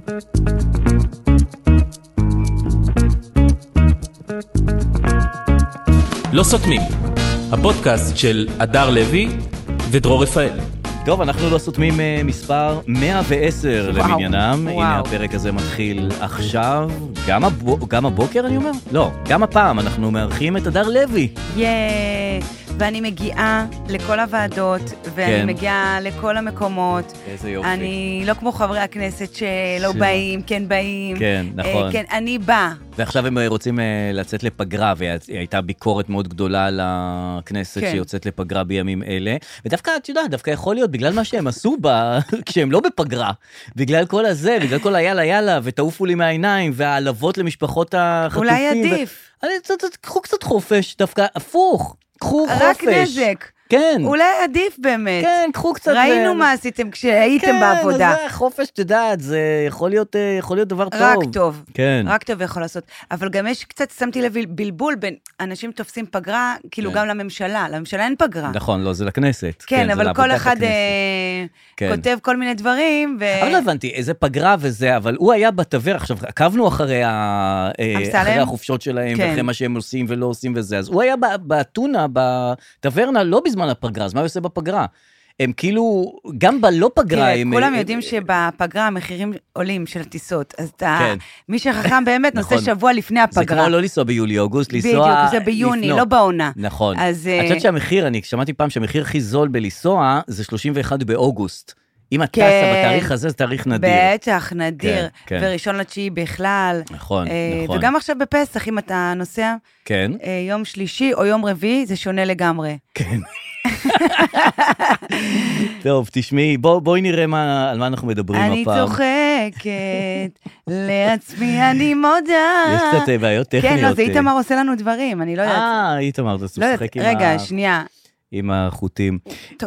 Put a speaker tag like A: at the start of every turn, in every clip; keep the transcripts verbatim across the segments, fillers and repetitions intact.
A: לא סותמים, הפודקאסט של אדר לוי ודרור רפאל.
B: טוב, אנחנו לא סותמים מספר מאה ועשר למניינם. הנה הפרק הזה מתחיל עכשיו. גם, הב... גם הבוקר אני אומר? לא, גם הפעם אנחנו מארחים את אדר לוי.
C: יאי, ואני מגיעה לכל הוועדות, ואני כן. מגיעה לכל המקומות.
B: איזה יופי.
C: אני לא כמו חברי הכנסת שלא ש... באים, כן באים.
B: כן, נכון.
C: כן, אני באה.
B: ועכשיו הם רוצים לצאת לפגרה, והייתה ביקורת מאוד גדולה לכנסת כן. שיוצאת לפגרה בימים אלה. ודווקא, את יודעת, דווקא יכול להיות, בגלל מה שהם עשו בה, כשהם לא בפגרה, בגלל כל הזה, בגלל כל היאללה יאללה, ותעופו לי מהעיניים, והעלבות למשפחות החטופים.
C: אולי עדיף.
B: ו... קחו קצת חופש, דווקא הפוך. קחו חופש.
C: רק נזק.
B: כן.
C: אולי עדיף באמת.
B: כן, קחו קצת... ראינו
C: ו... מה עשיתם כשהייתם כן, בעבודה.
B: כן, חופש, תדעת, זה יכול להיות, יכול להיות דבר טוב.
C: רק טוב.
B: כן.
C: רק טוב יכול לעשות. אבל גם יש קצת, שמתי לב בלבול בין אנשים תופסים פגרה, כאילו כן. גם לממשלה. לממשלה אין פגרה.
B: נכון, לא, זה לכנסת.
C: כן, כן אבל כל אחד אה, כן. כותב כל מיני דברים. ו...
B: אבל לא הבנתי, איזה פגרה וזה, אבל הוא היה בתוור, עכשיו, עקבנו אחרי, ה... אחרי החופשות שלהם, כן. ואחרי מה שהם עושים ולא עושים וזה, אז הוא היה בטונה, בתוורנה, לא בזמן הפגרה, אז מה הוא עושה בפגרה? הם כאילו, גם בלא פגרה...
C: הם... כולם יודעים שבפגרה המחירים עולים של הטיסות, אז מי שחכם באמת נושא שבוע לפני הפגרה.
B: זה כמו לא לנסוע ביולי-אוגוסט, לנסוע...
C: בדיוק, זה ביוני, לא בעונה.
B: נכון. את יודעת שהמחיר, אני שמעתי פעם שהמחיר הכי זול בלנסוע, זה שלושים ואחד באוגוסט. אם את טסה בתאריך הזה, זה תאריך נדיר.
C: בטח, נדיר. וראשון לתשיעי בכלל.
B: נכון, נכון.
C: וגם עכשיו בפסח, אם אתה נוסע, יום שלישי או יום רביעי, זה שונה לגמרי.
B: כן. טוב, תשמעי, בואי נראה על מה אנחנו מדברים הפעם.
C: אני צוחקת, לעצמי אני מודה.
B: יש קצת בעיות טכניות.
C: כן, לא, זה איתמר עושה לנו דברים, אני לא יודעת.
B: אה, איתמר, זה שוחק עם ה...
C: רגע, שנייה.
B: עם החוטים. טוב.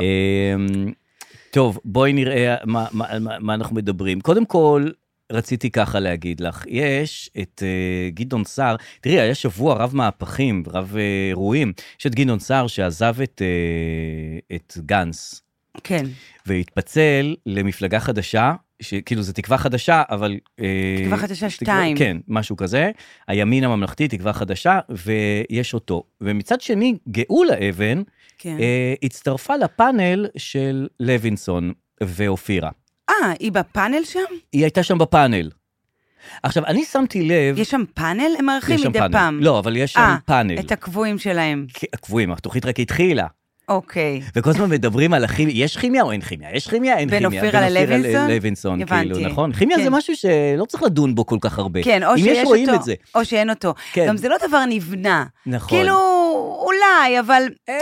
B: טוב, בואי נראה מה, מה, מה, מה אנחנו מדברים. קודם כל, רציתי ככה להגיד לך, יש את uh, גדעון סער, תראי, היה שבוע רב מהפכים, רב uh, אירועים, יש את גדעון סער שעזב את, uh, את גנץ.
C: כן.
B: והתפצל למפלגה חדשה, שכאילו זה תקווה חדשה, אבל...
C: תקווה חדשה שתיים.
B: כן, משהו כזה. הימין הממלכתי, תקווה חדשה, ויש אותו. ומצד שני, גאולה אבן, כן. אה, הצטרפה לפאנל של לוינסון ואופירה.
C: אה, היא בפאנל שם?
B: היא הייתה שם בפאנל. עכשיו, אני שמתי לב...
C: יש שם פאנל? הם מערכים מדי
B: פאנל.
C: פעם.
B: לא, אבל יש שם 아, פאנל.
C: את הקבועים שלהם.
B: הקבועים, התוכנית רק התחילה.
C: אוקיי.
B: וכל הזמן מדברים על הכימיה, יש כימיה או אין כימיה? יש כימיה, אין כימיה.
C: בין אופירה ללוינסון?
B: לוינסון, כאילו, נכון? כימיה זה משהו שלא צריך לדון בו כל כך הרבה.
C: כן, או שיש אותו, או שאין אותו. גם זה לא דבר נבנה.
B: נכון.
C: כאילו, אולי, אבל...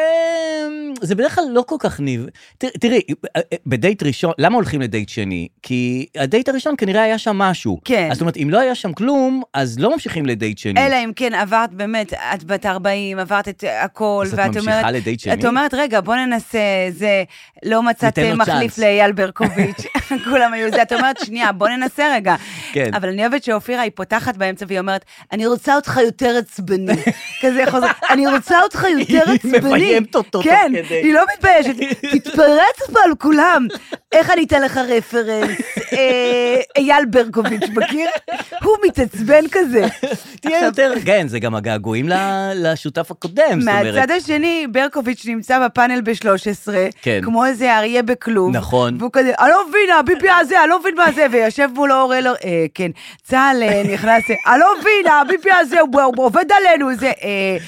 B: זה בדרך כלל לא כל כך ניב. תראי, בדייט ראשון, למה הולכים לדייט שני? כי הדייט הראשון כנראה היה שם משהו.
C: כן.
B: זאת אומרת, אם לא היה שם כלום, אז לא ממשיכים לדייט שני.
C: אלא אם כן, עברת באמת, את בת ארבעים, עברת את הכל, ואת אומרת... את אומרת, רגע, בוא ננסה, זה לא מצאת מחליף לאייל ברקוביץ', כולם היו זה, את אומרת, שנייה, בוא ננסה רגע.
B: כן.
C: אבל אני אוהבת שאופירה היא פותחת באמצע, והיא אומרת, אני רוצה אותך יותר עצבני. כזה חוזר, אני רוצה אותך יותר עצבני.
B: היא מביימת אותו.
C: כן, היא לא מתביישת, תתפרץ פה על כולם. איך אני אתן לך רפרנס? אייל ברקוביץ', מכיר? הוא מתעצבן כזה.
B: תהיה יותר, כן, זה גם הגעגועים לשותף הקודם.
C: מהצד השני, ברקוביץ' נמצא בפאנל ב-שלוש עשרה, כמו איזה אריה בכלום.
B: נכון.
C: והוא כזה, אני לא מבינה, ביבי הזה, אני לא מבין מה זה, ויושב מולו אורל, כן, צהל נכנס, אני לא מבינה, ביבי הזה, הוא עובד עלינו, זה,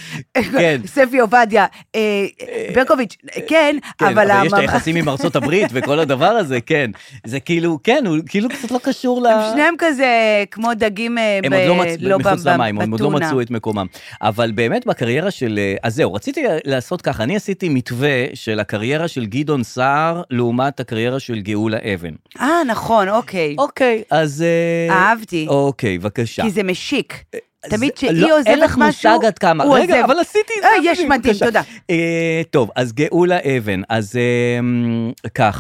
C: ספי עובדיה, ברקוביץ', כן, אבל...
B: אבל יש את היחסים עם ארצות הברית, וכל הדבר הזה, כן. זה כאילו, כן, הוא כאילו קצת לא קשור ל...
C: הם שניהם כזה, כמו דגים
B: הם עוד לא מחוץ למים, הם עוד לא מצאו את מקומם. אבל באמת בקריירה של... אז זהו, רציתי לעשות ככה, אני עשיתי מתווה של הקריירה של גדעון סער, לעומת הקריירה של גאולה אבן.
C: אה, נכון, אוקיי.
B: אוקיי, אז...
C: אהבתי.
B: אוקיי, בבקשה.
C: כי זה משיק. תמיד שהיא עוזבת משהו,
B: אין לך מושג עד כמה. רגע, אבל עשיתי את זה.
C: יש מדהים, תודה.
B: טוב, אז גאולה אבן, אז ככה,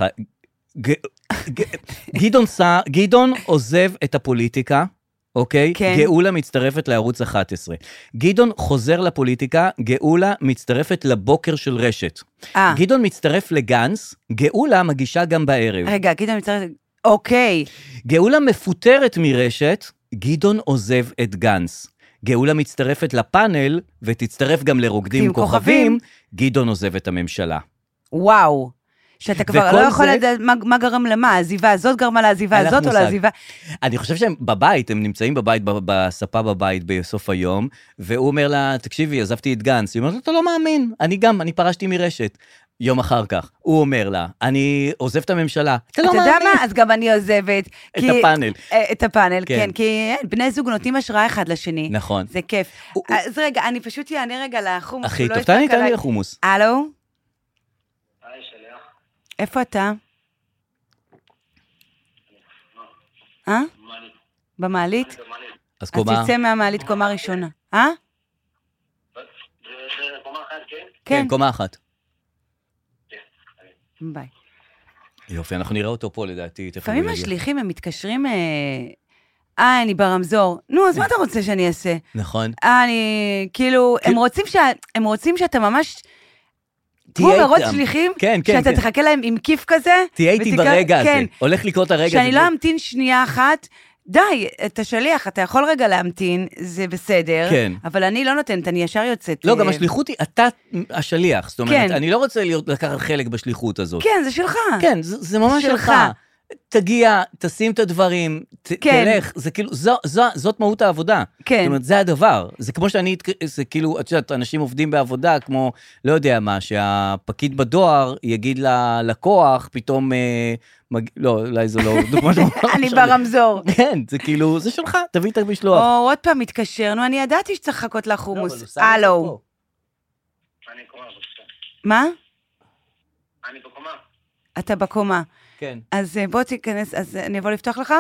B: גדעון עוזב את הפוליטיקה, אוקיי? גאולה מצטרפת לערוץ אחת עשרה. גדעון חוזר לפוליטיקה, גאולה מצטרפת לבוקר של רשת. גדעון מצטרף לגנץ, גאולה מגישה גם בערב.
C: רגע, גדעון מצטרף... אוקיי.
B: גאולה מפוטרת מרשת, גדעון עוזב את גנץ. גאולה מצטרפת לפאנל, ותצטרף גם לרוקדים כוכבים, גדעון עוזב את הממשלה.
C: וואו. שאתה כבר לא יכול לדעת מה גרם למה, העזיבה הזאת גרמה לעזיבה הזאת או לעזיבה.
B: אני חושב שהם בבית, הם נמצאים בבית, בספה בבית בסוף היום, והוא אומר לה, תקשיבי, עזבתי את גנץ. היא אומרת לו, אתה לא מאמין, אני גם, אני פרשתי מרשת. יום אחר כך, הוא אומר לה, אני עוזב את הממשלה. אתה לא מאמין.
C: אתה יודע מה? אז גם אני עוזבת.
B: את הפאנל.
C: את הפאנל, כן, כי בני זוג נותנים השראה אחד לשני.
B: נכון.
C: זה כיף. אז רגע, אני פשוט יענה רגע לחומוס.
B: הכי טוב, תעני, תעני לחומוס.
C: הלו? איפה אתה? אה? במעלית?
B: אז קומה...
C: אז תצא מהמעלית קומה ראשונה. אה?
D: קומה אחת, כן?
B: כן, קומה אחת.
C: ביי.
B: יופי, אנחנו נראה אותו פה לדעתי.
C: לפעמים השליחים הם מתקשרים, אה, אני ברמזור. נו, אז מה אתה רוצה שאני אעשה?
B: נכון.
C: אני, כאילו, הם רוצים שאתה ממש... כמו מרוץ שליחים, שאתה תחכה להם עם כיף כזה.
B: תהיה איתי ברגע הזה, הולך לקרות הרגע הזה.
C: שאני לא אמתין שנייה אחת, די, אתה שליח, אתה יכול רגע להמתין, זה בסדר, אבל אני לא נותנת, אני ישר יוצאת.
B: לא, גם השליחות היא, אתה השליח, זאת אומרת, אני לא רוצה לקחת חלק בשליחות הזאת.
C: כן, זה שלך.
B: כן, זה ממש שלך. תגיע, תשים את הדברים, תלך, זה כאילו, זאת מהות העבודה. זאת אומרת, זה הדבר. זה כמו שאני, זה כאילו, את יודעת, אנשים עובדים בעבודה, כמו, לא יודע מה, שהפקיד בדואר יגיד ללקוח, פתאום, לא, אולי זה לא,
C: אני ברמזור.
B: כן, זה כאילו, זה שלך, תביא את המשלוח.
C: או, עוד פעם מתקשר, נו, אני ידעתי שצריך לחכות לחומוס. הלו.
D: אני קומה, בבקשה.
C: מה?
D: אני בקומה.
C: אתה בקומה.
B: כן.
C: אז בוא תיכנס, אז אני אבוא לפתוח לך?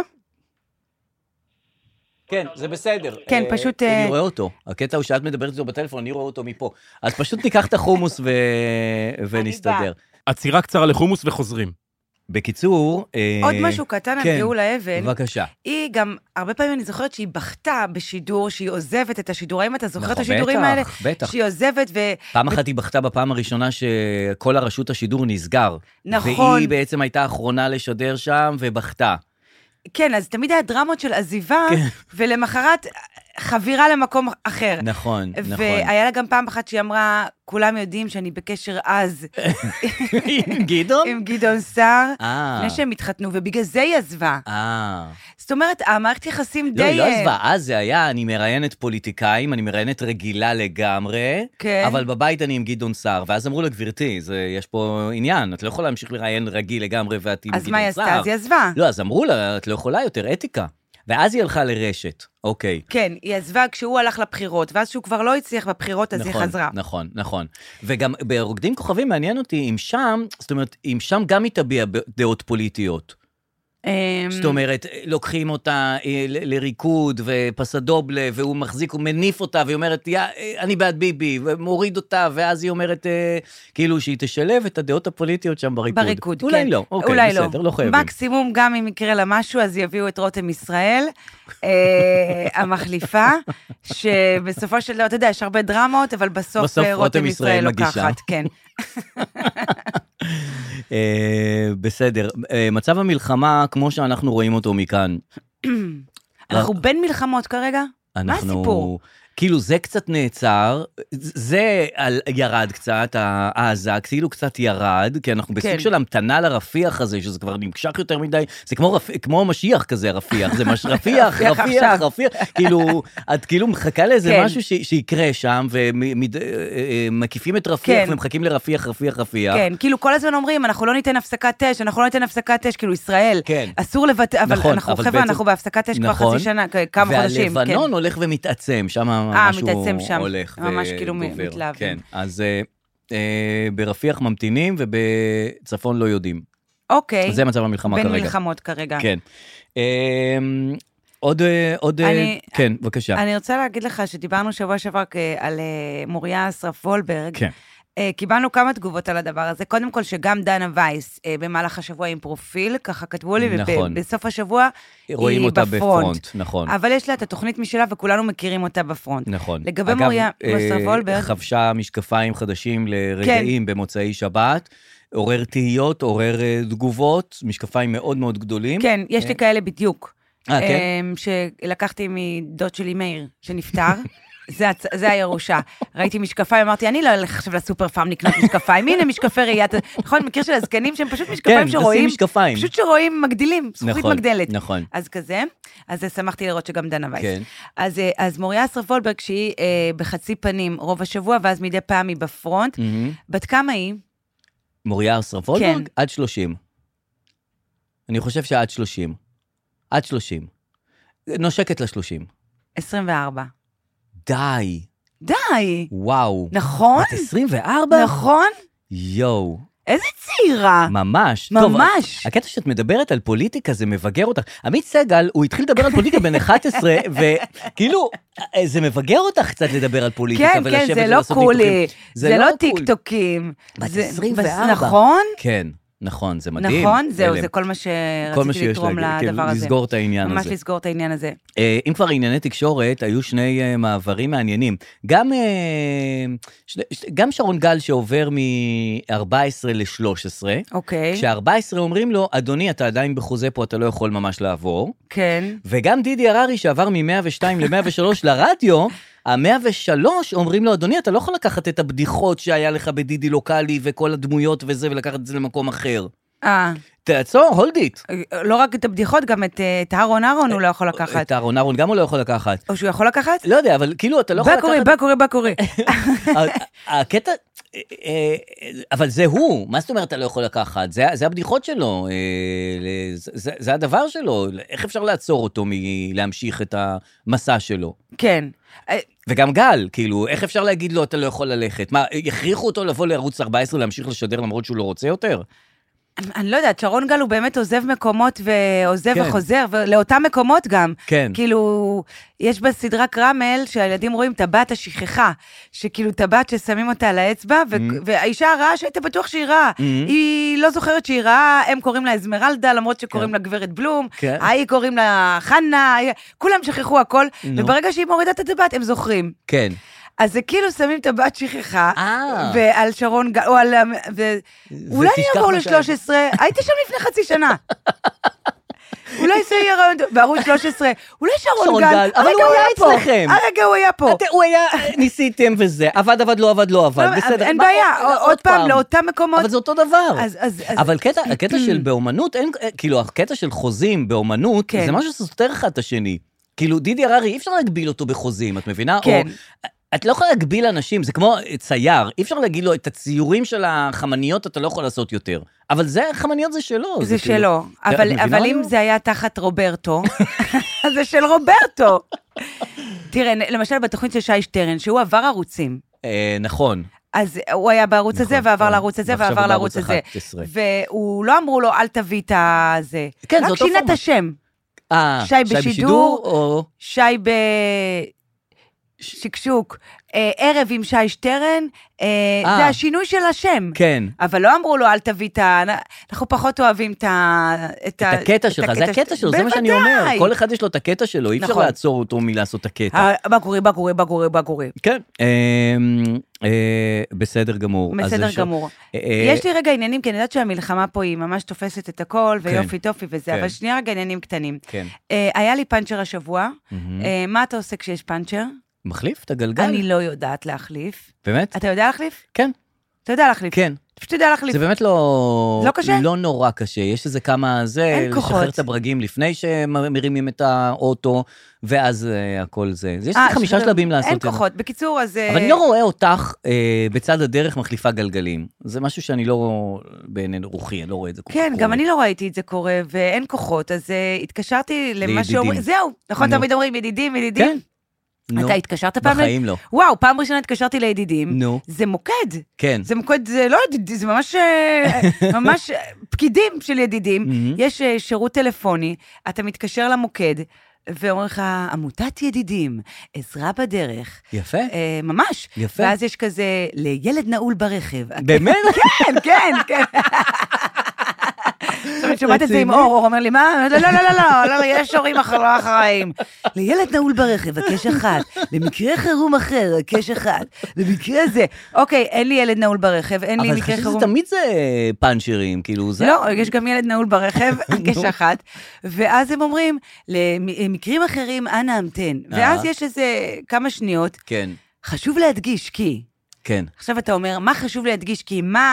B: כן, זה בסדר.
C: כן, פשוט...
B: אני רואה אותו. הקטע הוא שאת מדברת איתו בטלפון, אני רואה אותו מפה. אז פשוט ניקח את החומוס ונסתדר.
A: עצירה קצרה לחומוס וחוזרים.
B: בקיצור...
C: עוד משהו קטן על גאולה אבן.
B: בבקשה.
C: היא גם, הרבה פעמים אני זוכרת שהיא בכתה בשידור, שהיא עוזבת את השידור. האם אתה זוכר את השידורים האלה?
B: בטח, בטח.
C: שהיא עוזבת ו...
B: פעם אחת היא בכתה בפעם הראשונה שכל הרשות השידור נסגר.
C: נכון.
B: והיא בעצם הייתה האחרונה לשדר שם ובכתה.
C: כן, אז תמיד היה דרמות של עזיבה, ולמחרת חבירה למקום אחר.
B: נכון, נכון.
C: והיה לה גם פעם אחת שהיא אמרה, כולם יודעים שאני בקשר אז.
B: עם גדעון?
C: עם גדעון סער, לפני שהם התחתנו, ובגלל זה היא עזבה. זאת אומרת, המערכת יחסים די...
B: לא, היא לא עזבה, אז זה היה, אני מראיינת פוליטיקאים, אני מראיינת רגילה לגמרי, אבל בבית אני עם גדעון סער, ואז אמרו לה, גברתי, יש פה עניין, את לא יכולה להמשיך לראיין רגיל לגמרי, ואת עם גדעון סער.
C: אז מה היא עשתה? אז היא עזבה.
B: לא, אז אמרו לה, את לא יכולה יותר, אתיקה. ואז היא הלכה לרשת, אוקיי.
C: כן, היא עזבה כשהוא הלך לבחירות, ואז שהוא כבר לא הצליח בבחירות, אז היא חזרה.
B: נכון, נכון. וגם ברוקדים כוכבים מעניין אותי, אם שם, זאת אומרת, אם שם גם היא תביע דעות פוליטיות. זאת אומרת, לוקחים אותה לריקוד ופסדובלה, והוא מחזיק, הוא מניף אותה, והיא אומרת, אני בעד ביבי, ומוריד אותה, ואז היא אומרת, כאילו שהיא תשלב את הדעות הפוליטיות שם בריקוד.
C: בריקוד, כן.
B: אולי לא, אוקיי, בסדר, לא חייבים.
C: מקסימום, גם אם יקרה לה משהו, אז יביאו את רותם ישראל, המחליפה, שבסופו של דבר, אתה יודע, יש הרבה דרמות, אבל בסוף רותם ישראל לוקחת, כן.
B: בסדר, מצב המלחמה כמו שאנחנו רואים אותו מכאן.
C: אנחנו בין מלחמות כרגע? מה הסיפור?
B: כאילו זה קצת נעצר, זה ירד קצת, העזה, כאילו קצת ירד, כי אנחנו בסוג של המתנה לרפיח הזה, שזה כבר נמשך יותר מדי, זה כמו משיח כזה רפיח, זה רפיח, רפיח, רפיח, כאילו, את כאילו מחכה לאיזה משהו שיקרה שם, ומקיפים את רפיח, ומחכים לרפיח, רפיח, רפיח.
C: כן, כאילו כל הזמן אומרים, אנחנו לא ניתן הפסקת אש, אנחנו לא ניתן הפסקת אש, כאילו ישראל, אסור לבטא, אבל אנחנו חבר'ה, אנחנו בהפסקת אש כבר חצי שנה, כמה חודשים.
B: והלבנון הולך ומתעצם, שם משהו הולך
C: ממש כאילו מתלהבים.
B: כן, אז ברפיח ממתינים ובצפון לא יודעים.
C: אוקיי.
B: זה מצב המלחמה כרגע.
C: בין מלחמות כרגע.
B: כן. עוד, עוד, כן, בבקשה.
C: אני רוצה להגיד לך שדיברנו שבוע שעבר על מוריה אסרף וולברג.
B: כן.
C: קיבלנו כמה תגובות על הדבר הזה, קודם כל שגם דנה וייס במהלך השבוע עם פרופיל, ככה כתבו לי, ובסוף השבוע
B: רואים אותה בפרונט, נכון.
C: אבל יש לה את התוכנית משלה, וכולנו מכירים אותה בפרונט.
B: נכון.
C: לגבי מוריה אסרף וולברג,
B: חבשה משקפיים חדשים לרגעים במוצאי שבת, עורר תהיות, עורר תגובות, משקפיים מאוד מאוד גדולים.
C: כן, יש לי כאלה בדיוק.
B: אה, כן?
C: שלקחתי מדוד שלי מאיר, שנפטר. זה, זה הירושה. ראיתי משקפיים, אמרתי, אני לא אלך עכשיו לסופר פארם לקנות משקפיים, הנה משקפי ראיית, נכון, מכיר של הזקנים שהם פשוט משקפיים
B: כן,
C: שרואים,
B: משקפיים.
C: פשוט שרואים מגדילים, זכוכית
B: נכון,
C: מגדלת.
B: נכון.
C: אז כזה, אז שמחתי לראות שגם דנה וייס.
B: כן.
C: אז, אז מוריה אסרף וולברג, שהיא אה, בחצי פנים רוב השבוע, ואז מדי פעם היא בפרונט,
B: Mm-hmm.
C: בת כמה היא?
B: מוריה אסרף וולברג?
C: כן.
B: עד שלושים. אני חושב שעד שלושים. עד שלושים. נושקת לשלושים.
C: עשרים וארבע.
B: די.
C: די.
B: וואו.
C: נכון?
B: בת עשרים וארבע?
C: נכון?
B: יואו.
C: איזה צעירה.
B: ממש.
C: ממש.
B: טוב, הקטע שאת מדברת על פוליטיקה, זה מבגר אותך. עמית סגל, הוא התחיל לדבר על פוליטיקה בין אחת עשרה, וכאילו, זה מבגר אותך קצת לדבר על פוליטיקה,
C: כן, כן, זה לא קולי, זה לא טיקטוקים.
B: בת
C: זה-
B: עשרים וארבע.
C: נכון?
B: כן, נכון, זה מדהים.
C: נכון, זהו,
B: הלם.
C: זה כל מה
B: כל מה
C: שרציתי
B: שיש
C: לתרום
B: להגיד,
C: לדבר
B: כן,
C: הזה.
B: לסגור את העניין
C: ממש
B: הזה.
C: לסגור את העניין הזה.
B: אה, אם כבר ענייני תקשורת, היו שני אה, מעברים מעניינים. גם, אה, שני- ש- גם שרון גל שעובר מ-ארבע עשרה ל-שלוש עשרה,
C: אוקיי,
B: כש-ארבע עשרה אומרים לו, אדוני, אתה עדיין בחוזה פה, אתה לא יכול ממש לעבור.
C: כן.
B: וגם דידי הררי שעבר מ-מאה ושתיים ל-מאה ושלוש לרדיו, ה-מאה ושלוש אומרים לו, אדוני, אתה לא יכול לקחת את הבדיחות שהיה לך בדידי לוקלי וכל הדמויות וזה, ולקחת את זה למקום אחר.
C: אה,
B: תעצור, הולד איט.
C: לא רק את הבדיחות, גם את אה, את אהרון אהרון הוא לא יכול לקחת.
B: את אהרון אהרון גם הוא לא יכול לקחת.
C: או שהוא יכול לקחת?
B: לא יודע, אבל כאילו אתה לא יכול
C: בא
B: לקחת...
C: קורי, בא קורי, בא קורי.
B: הקטע, אה, אה, אבל זה הוא, מה זאת אומרת אתה לא יכול לקחת? זה, זה הבדיחות שלו, אה, זה, זה, זה הדבר שלו, איך אפשר לעצור אותו מלהמשיך את המסע שלו?
C: כן. אה,
B: וגם גל, כאילו, איך אפשר להגיד לו אתה לא יכול ללכת? מה, יכריחו אותו לבוא לערוץ ארבע עשרה להמשיך לשדר למרות שהוא לא רוצה יותר?
C: אני לא יודעת, שרון גל הוא באמת עוזב מקומות ועוזב
B: כן.
C: וחוזר, ולאותם מקומות גם.
B: כן.
C: כאילו, יש בסדרה קרמל, שהילדים רואים טבעת השכחה, שכאילו טבעת ששמים אותה על האצבע, ו- והאישה הרעה שהיית בטוח שהיא רעה, היא לא זוכרת שהיא רעה, הם קוראים לה אזמרלדה, למרות שקוראים
B: כן.
C: לה גברת בלום,
B: כן.
C: ההיא קוראים לה חנה, ההיא- כולם שכחו הכל,
B: נו.
C: וברגע שהיא מורידה את הטבעת, הם זוכרים.
B: כן. אז
C: אז זה כאילו שמים טבעת שכחה,
B: אה.
C: ועל שרון גל, או על... ו- אולי
B: ותשכח
C: יעבור
B: מה
C: ל-שלוש עשרה, הייתי שם לפני חצי שנה. אולי זה יהיה רעיון, בערוץ שלוש עשרה, אולי שרון
B: שרון
C: גל,
B: גל, אבל
C: הרגע
B: הוא היה
C: פה.
B: אצלכם.
C: הרגע הוא היה פה.
B: אתה- הוא היה, ניסיתם וזה, עבד, עבד, לא עבד, לא עבד,
C: לא,
B: בסדר.
C: אין
B: מה,
C: בעיה,
B: עוד-
C: עוד פעם, לאותם מקומות.
B: אבל זה אותו דבר.
C: אז- אז- אז-
B: אבל קטע, הקטע של באומנות, אין, כאילו, הקטע של חוזים באומנות,
C: כן.
B: זה משהו שסותר אחד את השני. כאילו, דידי הררי, אי אפשר להגביל אותו בחוזים, את מבינה?
C: כן.
B: או, את לא יכולה להגביל אנשים, זה כמו צייר, אי אפשר להגיד לו, את הציורים של החמניות אתה לא יכול לעשות יותר. אבל זה, חמניות זה שלו.
C: זה
B: כאילו-
C: שלו,
B: את
C: אבל
B: מבינה
C: אבל אם
B: אותו?
C: זה היה תחת רוברטו, אז זה של רוברטו. תראה, למשל בתוכנית של שי שטרן, שהוא עבר ערוצים.
B: אה, נכון.
C: אז הוא היה בערוץ הזה,
B: נכון,
C: ועבר
B: נכון.
C: לערוץ הזה,
B: ועכשיו
C: ועבר
B: הוא
C: לערוץ
B: בערוץ
C: הזה.
B: אחת עשרה.
C: והוא לא אמרו לו, אל תביא את הזה.
B: כן, זה
C: רק
B: אותו
C: שינה את
B: פורמט.
C: השם.
B: אה,
C: שי בשידור,
B: או...
C: שי בשקשוק, אה, ערב עם שי שטרן, אה,
B: אה.
C: זה השינוי של השם.
B: כן.
C: אבל לא אמרו לו, אל תביא את ה... אנחנו פחות אוהבים את ה...
B: את הקטע שלך, זה הקטע שלו, זה מה שאני אומר. כל אחד יש לו את הקטע שלו, אי אפשר
C: נכון.
B: לעצור אותו מלעשות את הקטע.
C: ה- מה קורה, מה קורה, מה קורה, מה קורה.
B: כן. אמ, אה, בסדר גמור. אז
C: בסדר
B: זה ש-
C: גמור.
B: אה,
C: יש לי רגע עניינים, כי אני יודעת שהמלחמה פה היא ממש תופסת את הכל, ויופי טופי וזה,
B: כן.
C: אבל שנייה רגע עניינים קטנים.
B: כן.
C: אה, היה לי פאנצ'ר השבוע,
B: מהמם.
C: אה, מה אתה עושה כשיש פאנצ'ר?
B: מחליף את הגלגל?
C: אני לא יודעת להחליף.
B: באמת?
C: אתה יודע להחליף?
B: כן,
C: אתה יודע להחליף.
B: כן.
C: אתה פשוט יודע להחליף.
B: זה באמת לא...
C: לא קשה?
B: לא נורא קשה. יש איזה כמה זה,
C: אין כוחות.
B: לשחרר את הברגים לפני שמרימים את האוטו, ואז אה, הכל זה. יש
C: אה,
B: חמישה
C: שחרר-
B: שלבים לעשות
C: אין
B: את זה.
C: כוחות. בקיצור, אז...
B: אבל אני לא רואה אותך אה, בצד הדרך מחליפה גלגלים. זה משהו שאני לא... בעיני רוחי, אני לא רואה את זה כל כך
C: כן,
B: קורה.
C: גם אני לא ראיתי את זה קורה, ואין כוחות, אז uh, התקשרתי למה
B: לידידים.
C: שאומרים, זהו, נכון,
B: נו.
C: תמיד אומרים ידידים, ידידים.
B: כן. נו,
C: אתה התקשרת פעם?
B: בחיים לא.
C: וואו, פעם ראשונה התקשרתי לידידים.
B: נו.
C: זה מוקד.
B: כן.
C: זה מוקד, זה לא ידידים, זה ממש, אה, ממש אה, פקידים של ידידים.
B: מהמם.
C: יש אה, שירות טלפוני, אתה מתקשר למוקד, ואומר לך, עמותת ידידים, עזרה בדרך.
B: יפה.
C: אה, ממש.
B: יפה.
C: ואז יש כזה, לילד נעול ברכב.
B: באמת?
C: כן, כן, כן. עכשיו אני שומעת את זה עם אור, אור אומר לי, מה? לא, לא, לא, לא, לא, יש הורים אחראים. לילד נעול ברכב, הקש אחד. למקרה חירום אחר, הקש אחד. למקרה זה. אוקיי, אין לי ילד נעול ברכב, אין לי
B: אבל
C: מקרה
B: חשוב
C: חירום.
B: שזה תמיד זה פאנצ'רים, כאילו זה...
C: לא, יש גם ילד נעול ברכב, הקש אחת. ואז הם אומרים, למקרים אחרים, אנא המתן. ואז יש איזה כמה שניות.
B: כן.
C: חשוב להדגיש, כי...
B: כן.
C: עכשיו אתה אומר, מה חשוב להדגיש? כי מה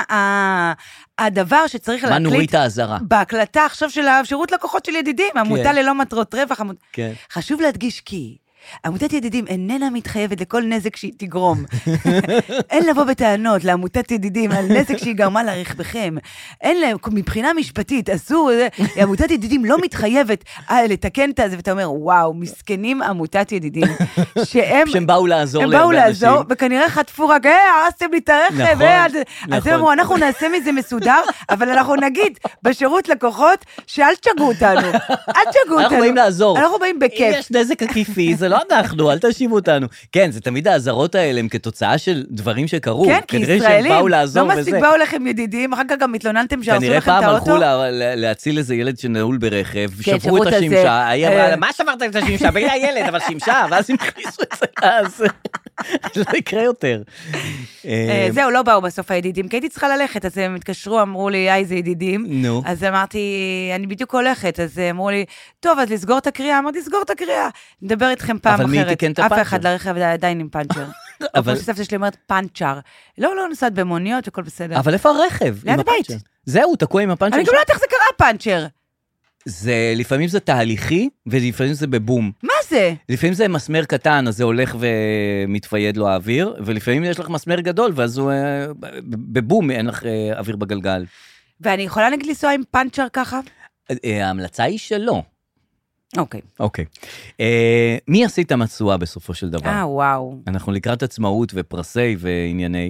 C: הדבר שצריך
B: מה
C: להקליט...
B: נורית האזהרה?
C: בהקלטה עכשיו של השירות לקוחות של ידידים, עמותה ללא מטרות רווח.
B: כן.
C: חשוב להדגיש כי... עמותת ידידים איננה מתחייבת לכל נזק שהיא תגרום. אין לבוא בטענות לעמותת ידידים על נזק שהיא גרמה לרכבכם. אין להם, מבחינה משפטית, אסור, עמותת ידידים לא מתחייבת לתקן את זה, ואתה אומר, וואו, מסכנים עמותת ידידים, שהם...
B: שהם באו לעזור
C: הם
B: לאנשים.
C: באו לעזור, וכנראה חטפו רק, אה, הרסתם לי את הרכב,
B: נכון,
C: אה, אז
B: נכון.
C: הם אמרו, אנחנו נעשה מזה מסודר, אבל אנחנו נגיד, בשירות לקוחות, שאל תשגעו אותנו, אל תשגעו אותנו.
B: אנחנו באים לעזור.
C: אנחנו באים בכיף.
B: אם יש נזק עקיפי, זה לא אנחנו, אל תשיבו אותנו. כן, זה תמיד האזהרות האלה הם כתוצאה של דברים שקרו.
C: כן, כי
B: כנראה
C: ישראלים,
B: שהם באו לעזור
C: לא מספיק
B: וזה.
C: באו לכם ידידים, אחר כך גם התלוננתם שהרסו
B: כנראה
C: לכם את
B: פעם
C: האוטו.
B: הלכו לה- לה- להציל איזה ילד שנעול ברכב,
C: כן,
B: שברו
C: שברו
B: את
C: את הזה.
B: השמשה, היא אמרה
C: אה.
B: לה, מה שברת את השמשה? בגלל הילד, אבל שמשה, ואז הם הכניסו את זה, אז לא יקרה יותר.
C: אה, זהו, לא באו בסוף הידידים, כי הייתי צריכה ללכת, אז הם התקשרו, אמרו לי, היי, זה ידידים.
B: נו.
C: אז אמרתי, אני בדיוק הולכת, אז אמרו לי, טוב, אז לסגור את הקריאה, אמרתי, סגור את הקריאה, נדבר איתכם פעם אחרת.
B: אבל מי תיקן את
C: אף
B: הפאנצ'ר?
C: אחד לרכב עדיין עם פאנצ'ר.
B: אבל-
C: אבל סבתא שלי אומרת פאנצ'ר. לא, לא נוסעת במוניות, הכל בסדר.
B: אבל איפה הרכב?
C: ליד
B: עם
C: הבית.
B: הפאנצ'ר? זהו, תקוע עם הפאנצ'ר.
C: אני גם לא יודעת איך זה קרה, פאנצ'ר.
B: זה, לפעמים זה תהליכי, ולפעמים זה בבום.
C: מה זה?
B: לפעמים זה מסמר קטן, אז זה הולך ומתפייד לו האוויר, ולפעמים יש לך מסמר גדול, ואז הוא, אה, בבום אין לך אה, אוויר בגלגל.
C: ואני יכולה נגיד לנסוע עם פאנצ'ר ככה?
B: אה, ההמלצה היא שלא.
C: אוקיי.
B: אוקיי. אה, מי עשית מצועה בסופו של דבר?
C: אה, וואו.
B: אנחנו לקראת עצמאות ופרסי וענייני,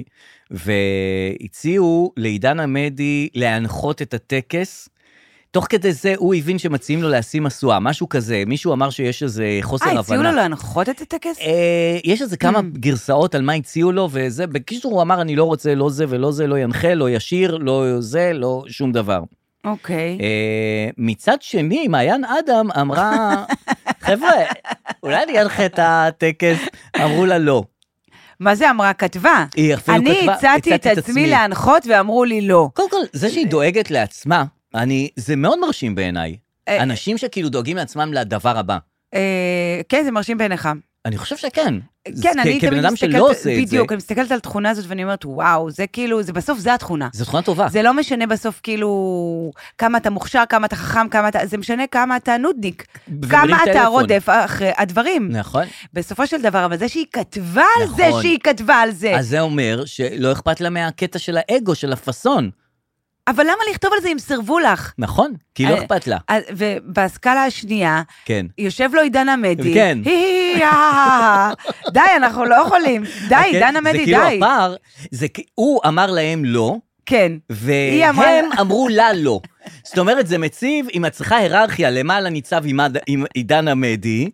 B: והציעו לעידן עמדי להנחות את הטקס, תוך כדי זה הוא הבין שמציעים לו להשים מסועה, משהו כזה, מישהו אמר שיש איזה חוסר הבנה.
C: אה, הציעו לו להנחות את הטקס?
B: אה, יש איזה כמה גרסאות על מה הציעו לו, וזה, בקיצור הוא אמר, אני לא רוצה לא זה ולא זה, לא ינחה, לא ישיר, לא זה, לא שום דבר.
C: אוקיי.
B: אה, מצד שני, מעיין אדם אמרה, חבר'ה, אולי אני אנחה את הטקס, אמרו לה לא.
C: מה זה אמרה? כתבה.
B: היא אפילו
C: אני
B: כתבה,
C: הצעתי את עצמי להנחות ואמרו לי לא.
B: קודם כל, זה שהיא דואגת לעצמה, אני, זה מאוד מרשים בעיניי.
C: אה,
B: אנשים שכאילו דואגים לעצמם לדבר הבא.
C: אה, כן, זה מרשים בעיניך.
B: אני חושב שכן.
C: כן,
B: כ-
C: אני
B: כבן
C: תמיד
B: אדם שלא
C: מסתכלת,
B: עושה את זה,
C: בדיוק, אני מסתכלת על התכונה הזאת ואני אומרת, וואו, זה כאילו, זה בסוף זה התכונה.
B: זו תכונה טובה.
C: זה לא משנה בסוף כאילו כמה אתה מוכשר, כמה אתה חכם, כמה אתה, זה משנה כמה אתה נודניק,
B: ומרים
C: כמה אתה
B: טלפון.
C: רודף אחרי הדברים.
B: נכון.
C: בסופו של דבר, אבל זה שהיא כתבה על זה,
B: נכון.
C: שהיא כתבה על זה.
B: אז זה אומר שלא אכפת לה מהקטע של האגו, של הפסון.
C: אבל למה לכתוב על זה אם סרבו לך?
B: נכון, כי לא
C: אה,
B: אכפת לה.
C: אז- ובסקאלה השנייה,
B: כן.
C: יושב לו עידן עמדי,
B: כן.
C: הי, הי, הי, הי, הי. די, אנחנו לא יכולים, די,
B: כן,
C: עידן עמדי,
B: זה כאילו
C: די.
B: הפער, זה כי- הוא אמר להם לא,
C: כן. היא אמרה-
B: והם אמרו לה לא. זאת אומרת, זה מציב, אם את צריכה היררכיה, למעלה ניצב עם עד- עם עידן עמדי,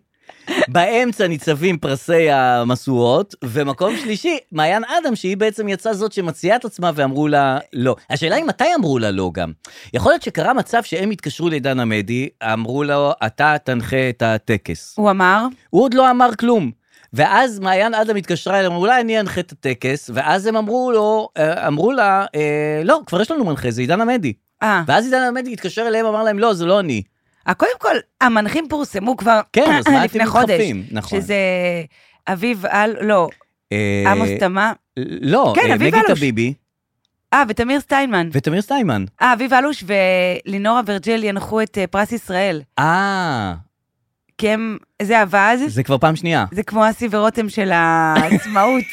B: באמצע ניצבים פרסי המשואות, ומקום שלישי, מעיין אדם, שהיא בעצם יצאה זאת שמציעה את עצמה ואמרו לה לא. השאלה היא מתי אמרו לה לא גם. יכול להיות שקרה מצב שהם התקשרו לעידן עמדי, אמרו לו, אתה תנחה את הטקס.
C: הוא אמר,
B: הוא עוד לא אמר כלום. ואז מעיין אדם התקשרה אליהם, אמרו לה, אני אנחה את הטקס, ואז הם אמרו לו, אה, אמרו לה, אה, לא, כבר יש לנו מנחה, זה עידן עמדי.
C: אה,
B: ואז עידן עמדי התקשר אליהם, אמר להם, לא, זה לא אני.
C: קודם כל, המנחים פורסמו כבר
B: כן, אז מה אתם
C: לפני חודש,
B: מתחפים? נכון.
C: שזה אביב על, לא,
B: אה,
C: עמוס תמה,
B: לא,
C: כן,
B: אה,
C: אביב
B: נגית
C: אלוש.
B: ביבי
C: אה, ותמיר סטיינמן.
B: ותמיר סטיימן.
C: אה, אביב אלוש ולינור אברג'ל ינחו את אה, פרס ישראל,
B: אה,
C: כי הם, זה עבד,
B: זה כבר פעם שנייה.
C: זה כמו אסי ורותם של העצמאות,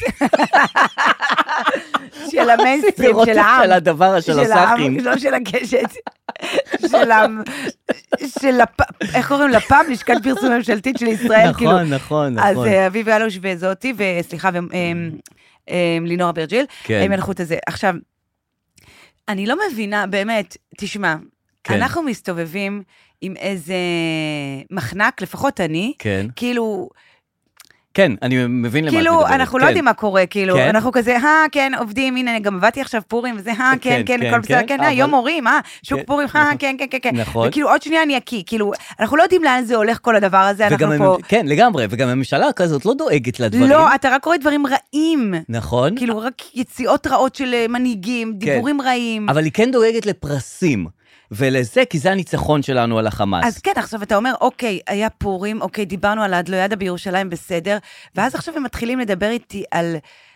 C: של המיינסטרים,
B: לראות
C: של העם.
B: של הדבר של
C: של העם,
B: הסאחים.
C: לא של הקשת, של ה... של הפ... איך קוראים לפ"ם? לשכת פרסום ממשלתית של ישראל, כאילו.
B: נכון, נכון,
C: אז
B: נכון.
C: אה, אביב אלוש וזאתי, וסליחה, ולינור אברג'יל,
B: כן.
C: הם ינחו את זה. עכשיו, אני לא מבינה, באמת, תשמע,
B: כן.
C: אנחנו מסתובבים עם איזה מחנק, לפחות אני,
B: כן.
C: כאילו,
B: כן, אני מבין למה את מדברת.
C: כאילו, אנחנו לא
B: כן.
C: יודעים מה קורה, כאילו,
B: כן?
C: אנחנו כזה, אה, כן, עובדים, הנה, גם עבדתי עכשיו פורים, וזה, אה, כן,
B: כן,
C: כן,
B: כן,
C: כל בסדר,
B: כן,
C: כן,
B: אבל-
C: יום הורים, אה, שוק
B: כן,
C: פורים, אה, כן, כן, כן, כן.
B: נכון.
C: וכאילו, עוד שנייה אני אקיא, כאילו, אנחנו לא יודעים לאן זה הולך כל הדבר הזה,
B: וגם
C: אנחנו פה...
B: המ- כן, לגמרי, וגם הממשלה כזאת לא דואגת לדברים.
C: לא, אתה רק רואה דברים רעים.
B: נכון.
C: כאילו, רק יציאות רעות של אה, מנהיגים, דיבורים רעים.
B: אבל היא כן דואגת לפרסים, ולזה, כי זה הניצחון שלנו על החמאס.
C: אז כן, עכשיו אתה אומר, אוקיי, היה פורים, אוקיי, דיברנו על האדלוידה בירושלים בסדר, ואז עכשיו הם מתחילים לדבר איתי על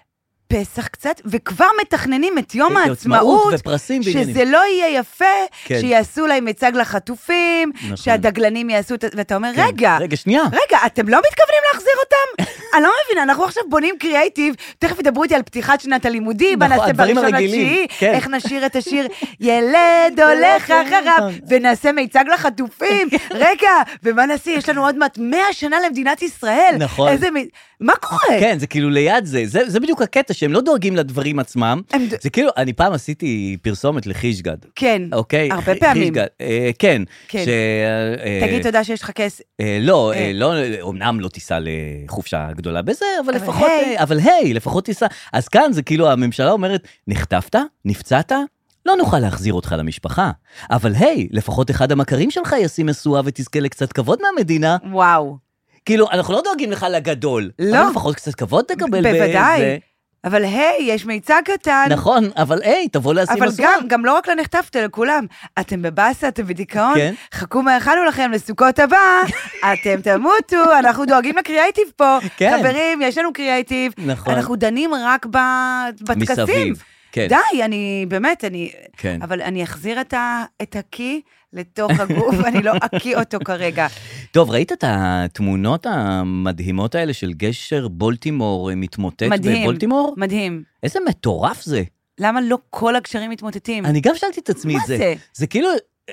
C: פסח קצת, וכבר מתכננים את יום
B: כן,
C: העצמאות,
B: עצמאות ופרסים ועניינים.
C: שזה לא יהיה יפה,
B: כן.
C: שיעשו להם מיצג לחטופים,
B: נכון.
C: שהדגלנים יעשו, את- ואתה אומר,
B: כן.
C: רגע,
B: רגע, שנייה.
C: רגע, אתם לא מתכוונים להחזיר אותם? אני לא מבינה, אנחנו עכשיו בונים קריאייטיב, תכף ידברו איתי על פתיחת שנת הלימודים, מה
B: נכון,
C: נעשה
B: הדברים
C: בראשון
B: הרגילים,
C: לתשיעי,
B: כן.
C: איך נשיר את השיר, ילד הולך אחריו, ונעשה מיצג לחטופים, רגע, ומה נעשה, יש לנו עוד מעט מאה שנה למדינת ישראל.
B: נכון.
C: איזה מ... מה קורה?
B: כן, זה כאילו ליד זה, זה, זה בדיוק הקטע, שהם לא דואגים לדברים עצמם,
C: הם ד-
B: זה כאילו, אני פעם עשיתי פרסומת לחישגד,
C: כן,
B: אוקיי?
C: הרבה
B: ח-
C: פעמים.
B: חישגד, אה, כן.
C: כן.
B: ש, אה,
C: תגיד תודה שיש לך כס.
B: אה, לא,
C: אה.
B: אה, לא, אומנם לא תיסע לחופשה גדולה בזה, אבל
C: אבל
B: לפחות,
C: היי.
B: אה, אבל היי, לפחות תיסע. אז כאן זה כאילו, הממשלה אומרת, נחטפת? נפצעת? לא נוכל להחזיר אותך למשפחה. אבל היי, לפחות אחד המכרים שלך ישים משואה ותזכה לקצת כבוד מהמדינה.
C: וואו.
B: כאילו, אנחנו לא דואגים לך לגדול.
C: לא.
B: אבל לפחות קצת כבוד תקבל.
C: בוודאי.
B: בזה.
C: אבל היי, יש מיצג קטן.
B: נכון, אבל היי, תבוא לשים
C: אבל
B: משואה.
C: גם, גם לא רק לנחטפת, לכולם. אתם בבאסה, אתם בדיכאון,
B: כן.
C: חכו מה הכנו לכם לסוכות הבא, אתם תמותו, אנחנו דואגים לקריאייטיב פה.
B: כן.
C: חברים, יש לנו קריאייטיב,
B: נכון.
C: אנחנו דנים רק ב... בטקסים.
B: מסביב, כן.
C: די, אני, באמת, אני...
B: כן.
C: אבל אני אחזיר את, ה, את הקי לתוך הגוף, אני לא אקיא אותו כרגע.
B: טוב, ראית את התמונות המדהימות האלה של גשר בולטימור מתמוטט
C: מדהים,
B: בבולטימור?
C: מדהים.
B: איזה מטורף זה.
C: למה לא כל הגשרים מתמוטטים?
B: אני גם שאלתי את עצמי
C: מה
B: את זה.
C: זה?
B: זה כאילו,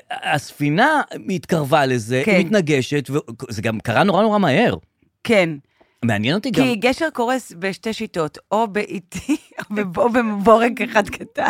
B: הספינה מתקרבה לזה,
C: כן.
B: היא מתנגשת, וזה גם קרה נורא נורא מהר.
C: כן.
B: מעניין אותי גם...
C: כי גשר קורס בשתי שיטות, או באיטי, או בב- או בבורג אחד קטן,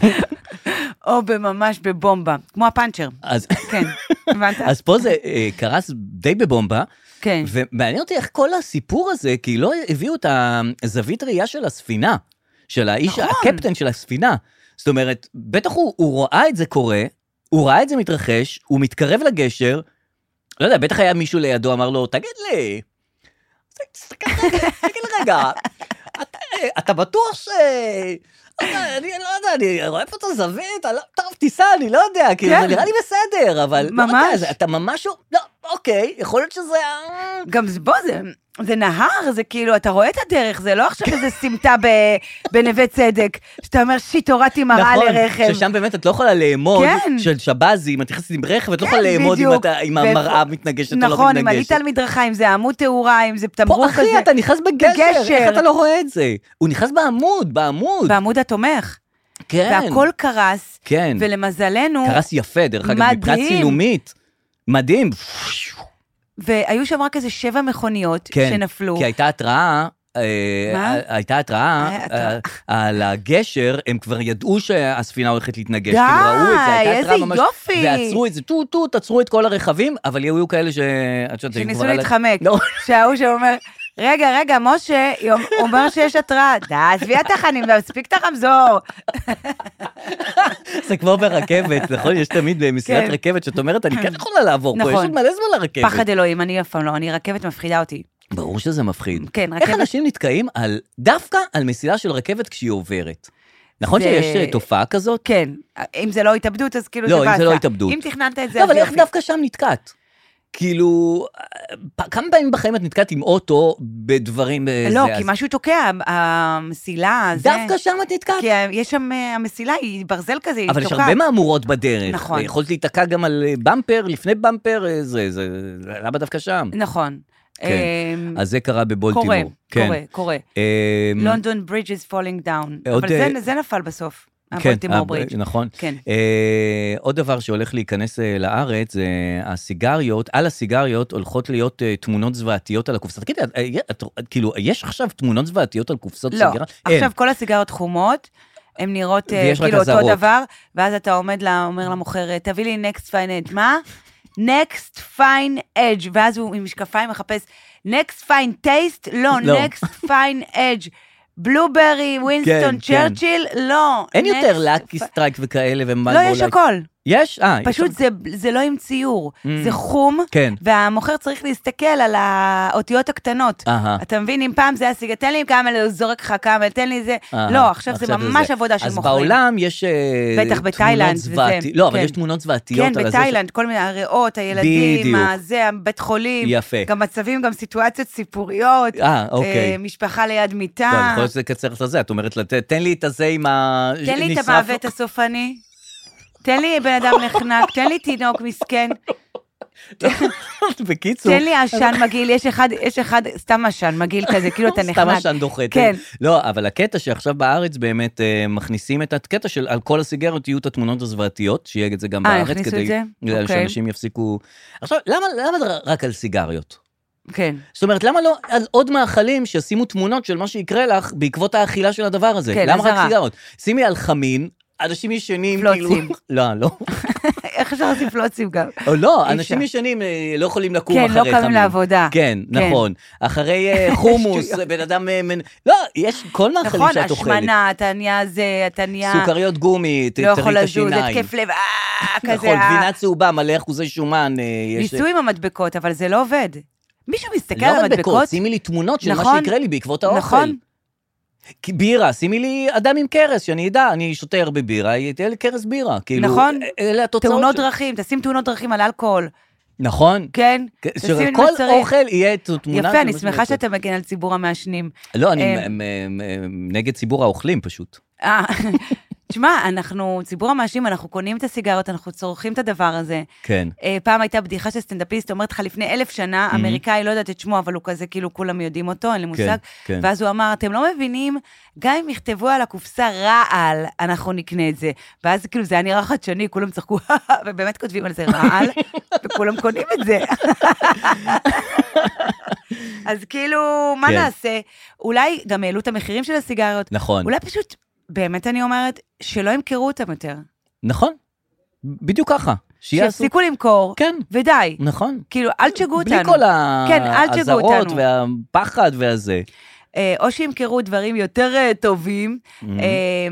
C: או ממש בבומבה, כמו הפאנצ'ר.
B: אז,
C: כן, הבנת?
B: אז פה זה אה, קרס די בבומבה,
C: כן.
B: ומעניין אותי איך כל הסיפור הזה, כי לא הביאו את הזווית ראייה של הספינה, של האיש,
C: נכון.
B: הקפטן של הספינה. זאת אומרת, בטח הוא, הוא ראה את זה קורה, הוא ראה את זה מתרחש, הוא מתקרב לגשר, לא יודע, בטח היה מישהו לידו, אמר לו, תגיד לי, תסתכל רגע, תגיד לי רגע, אתה, אתה בטוח ש... אתה, אני לא יודע, אני רואה פה את הזווית, אני לא, טוב, תיסע, אני לא יודע, כאילו,
C: כן.
B: זה נראה לי בסדר, אבל לא
C: ממש.
B: יודע, זה, אתה ממש, לא, אוקיי, יכול להיות שזה...
C: גם זה, בוא, זה, זה נהר, זה כאילו, אתה רואה את הדרך, זה לא עכשיו איזה סמטה ב- בנווה צדק, שאתה אומר, שיט, הורדתי מראה
B: נכון,
C: לרכב.
B: ששם באמת את לא יכולה לאמוד,
C: כן.
B: של שבזי, אם את נכנסת עם רכב, את לא
C: כן,
B: יכולה לאמוד אם
C: בדיוק.
B: אתה- אם
C: ואיפה-
B: המראה מתנגשת או לא מתנגשת.
C: נכון, אם עלית על מדרכה, אם זה עמוד תאורה, אם זה תמרור
B: פה,
C: כזה.
B: אחי, אתה נכנס בגשר,
C: בגשר.
B: איך אתה לא רואה את זה? הוא נכנס בעמוד, בעמוד.
C: בעמוד התומך.
B: כן.
C: והכל קרס,
B: כן.
C: ולמזלנו,
B: קרס יפה, דרך אגב,
C: מדהים.
B: מבחינת צילומית. מדהים.
C: והיו שם רק איזה שבע מכוניות
B: כן,
C: שנפלו.
B: כי הייתה התראה, אה,
C: מה?
B: הייתה התראה
C: היה
B: אה,
C: התראה.
B: על הגשר, הם כבר ידעו שהספינה הולכת להתנגש,
C: די,
B: כאילו ראו את זה, הייתה
C: איזה
B: התראה ממש,
C: יופי.
B: ועצרו את זה, טו טו, עצרו את כל הרכבים, אבל היו כאלה ש... את יודעת, היו
C: שניסו
B: כבר על ה-
C: להתחמק.
B: לא.
C: שההוא שאומר, רגע, רגע, משה, הוא אומר שיש התראה. די, עזבי אותך, אני מספיק את הרמזור.
B: זה כמו ברכבת, נכון? יש תמיד במסילת
C: כן.
B: רכבת שאת אומרת, אני כן יכולה לעבור פה, יש
C: נכון.
B: עוד מלא זמן לרכבת.
C: פחד אלוהים, אני אף פעם לא, אני רכבת מפחידה אותי.
B: ברור שזה מפחיד.
C: כן,
B: איך
C: רכבת-
B: אנשים נתקעים על, דווקא על מסילה של רכבת כשהיא עוברת? נכון
C: זה-
B: שיש אה, תופעה כזאת?
C: כן, אם זה לא התאבדות, אז כאילו
B: לא,
C: זה
B: אם זה לא
C: באסה.
B: התאבדות.
C: אם תכננת את זה,
B: לא,
C: אז
B: אבל איך
C: יופי.
B: דווקא שם נתקעת? כאילו, פ- כמה פעמים בחיים את נתקעת עם אוטו בדברים... אה,
C: לא,
B: זה,
C: כי
B: אז-
C: משהו תוקע, המסילה, זה...
B: דווקא שם את נתקעת?
C: כי יש שם, אה, המסילה היא ברזל כזה, היא
B: אבל יש
C: תוקעת.
B: הרבה מהמורות בדרך.
C: נכון.
B: יכולת להיתקע גם על אה, במפר, לפני במפר, אה, זה, זה, למה דווקא שם?
C: נכון.
B: כן.
C: אמ,
B: אז זה קרה בבולטימור.
C: קורה,
B: כן.
C: קורה, קורה.
B: אמ,
C: לונדון ברידג' is falling down.
B: עוד,
C: אבל זה-
B: אה,
C: זה נפל בסוף,
B: כן,
C: הבולטימור
B: אה,
C: ברידג'.
B: נכון.
C: כן.
B: אה, עוד דבר שהולך להיכנס אה, לארץ, זה הסיגריות, על הסיגריות הולכות להיות אה, תמונות זוועתיות על הקופסה. תגידי, את- אה, את- כאילו, יש עכשיו תמונות זוועתיות על קופסות
C: לא,
B: סיגריה? אין.
C: עכשיו כל הסיגרות חומות, הן נראות אה,
B: ויש רק
C: כאילו אותו
B: אזהרות.
C: דבר, ואז אתה עומד, לה- אומר למוכר, תביא לי נקסט פיינד, מה? next fine edge, ואז הוא עם משקפיים מחפש, next fine taste, לא,
B: לא.
C: next fine edge, בלוברי, ווינסטון,
B: כן,
C: צ'רצ'יל, לא.
B: אין
C: next
B: יותר לקי
C: fi-
B: סטרייק וכאלה ומלבו.
C: לא, יש הכל.
B: יש? אה, יש
C: פשוט
B: שם-
C: זה, זה לא עם ציור, זה חום,
B: כן.
C: והמוכר צריך להסתכל על האותיות הקטנות.
B: אהה.
C: אתה מבין, אם פעם זה היה סיגה, תן לי כמה, זורק לך כמה, תן לי זה.
B: אהה,
C: לא, עכשיו זה ממש עבודה של
B: אז
C: מוכרים.
B: בעולם יש אה,
C: בטח, בתאילנד
B: תמונות
C: וזה,
B: זוועתי- לא, אבל
C: כן.
B: יש תמונות זוועתיות
C: כן,
B: על הזה.
C: בתאילנד, כל מיני הריאות, הילדים,
B: בדיוק.
C: הזה, הבית חולים.
B: יפה.
C: גם מצבים, גם סיטואציות סיפוריות.
B: אה, אוקיי.
C: אה, משפחה ליד מיטה.
B: לא, אני יכול שזה קצר את הזה, את אומרת, לת- תן לי את הזה עם ה...
C: תן לי את
B: נשרף-
C: המוות הסופני. תן לי בן אדם נחנק, תן לי תינוק מסכן.
B: בקיצור.
C: תן לי עשן מגעיל, יש אחד, יש אחד, סתם עשן מגעיל כזה, כאילו אתה נחנק.
B: סתם עשן דוחה.
C: כן.
B: לא, אבל הקטע שעכשיו בארץ באמת אה, מכניסים את הקטע של על כל הסיגריות יהיו את התמונות הזוועתיות, שיהיה את זה גם
C: אה,
B: בארץ,
C: הכניסו
B: כדי
C: את זה? אוקיי.
B: שאנשים יפסיקו... עכשיו, למה למה רק על סיגריות?
C: כן.
B: זאת אומרת, למה לא על עוד מאכלים שישימו תמונות של מה שיקרה לך בעקבות האכילה של הדבר הזה?
C: כן,
B: למה רק
C: אזהרה.
B: סיגריות? שימי על חמין, אנשים ישנים, כאילו...
C: פלוצים.
B: לא, לא.
C: איך אפשר לעשות פלוצים גם?
B: או לא,
C: אי
B: אנשים
C: אפשר.
B: ישנים אה, לא יכולים לקום
C: כן,
B: אחרי
C: לא
B: חמין.
C: קמים לעבודה.
B: כן,
C: כן.
B: נכון. אחרי אה, חומוס, בן אדם... אה, מנ- לא, יש כל מאכלים
C: נכון,
B: שאת אוכלת.
C: השמנה, אתה נהיה זה, אתה נהיה...
B: סוכריות גומי, ת-
C: לא
B: תראי
C: יכול
B: את
C: לזוז,
B: השיניים.
C: התקף לב, אה, כזה.
B: נכון,
C: אה.
B: גבינה צהובה, מלא אחוזי שומן. אה, יש-
C: ניסוי עם המדבקות, אבל זה לא עובד. מישהו מסתכל
B: לא
C: על
B: מדבקות,
C: המדבקות?
B: שימי לי תמונות של מה
C: נכון.
B: שיקרה לי בעקבות האוכל.
C: נכון.
B: כי בירה, שימי לי אדם עם קרס, שאני אדע, אני שותה הרבה בירה, תהיה לי קרס בירה. כאילו,
C: נכון.
B: אלה התוצאות.
C: תאונות
B: של-
C: דרכים, תשים תאונות דרכים על אלכוהול.
B: נכון.
C: כן?
B: כן,
C: תשים את
B: שכל
C: מה שצריך.
B: אוכל יהיה את תמונה.
C: יפה,
B: של
C: אני
B: מה
C: שמחה
B: שיוצא.
C: שאתה מגן על ציבור המעשנים.
B: לא, אני
C: אה,
B: מ- מ- מ- נגד ציבור האוכלים פשוט.
C: אה, תשמע, אנחנו, ציבור המעשנים, אנחנו קונים את הסיגריות, אנחנו צורכים את הדבר הזה.
B: כן.
C: אה, פעם הייתה בדיחה של סטנדאפיסט, אומרת לך לפני אלף שנה, אמריקאי, לא יודעת את שמו, אבל הוא כזה, כאילו כולם יודעים אותו, אין לי מושג.
B: כן.
C: ואז הוא אמר, אתם לא מבינים, גם אם יכתבו על הקופסה רעל, אנחנו נקנה את זה. ואז כאילו זה היה נראה חדשני, כולם צחקו, ובאמת כותבים על זה רעל, וכולם קונים את זה. אז כאילו, מה
B: כן.
C: נעשה? אולי גם העלו את המחירים של הסיגריות.
B: נכון.
C: אולי פשוט, באמת אני אומרת, שלא ימכרו אותם יותר.
B: נכון. בדיוק ככה. שיעשו-
C: שיפסיקו למכור,
B: כן.
C: ודי.
B: נכון.
C: כאילו, אל תשגעו אותנו.
B: בלי כל
C: כן, אל תשגעו
B: האזהרות
C: אותנו.
B: והפחד והזה.
C: אה, או שימכרו דברים יותר אה, טובים.
B: Mm-hmm.
C: אה,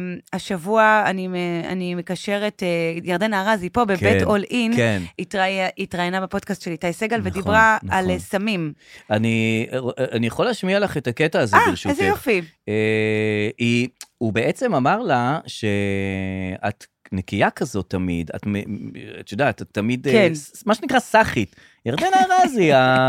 C: השבוע אני, מ- אני מקשרת, אה, ירדנה ארזי פה בבית
B: כן,
C: אול אין,
B: כן.
C: התראי- התראיינה בפודקאסט של איתי סגל,
B: נכון,
C: ודיברה
B: נכון.
C: על אה, סמים.
B: אני, אני יכול להשמיע לך את הקטע הזה
C: אה,
B: ברשותך.
C: איזה יופי.
B: אה, היא, הוא בעצם אמר לה שאת נקייה כזאת תמיד, את, מ- את יודעת, את תמיד,
C: כן.
B: אה, ס- מה שנקרא סאחית. ירדנה ארזי,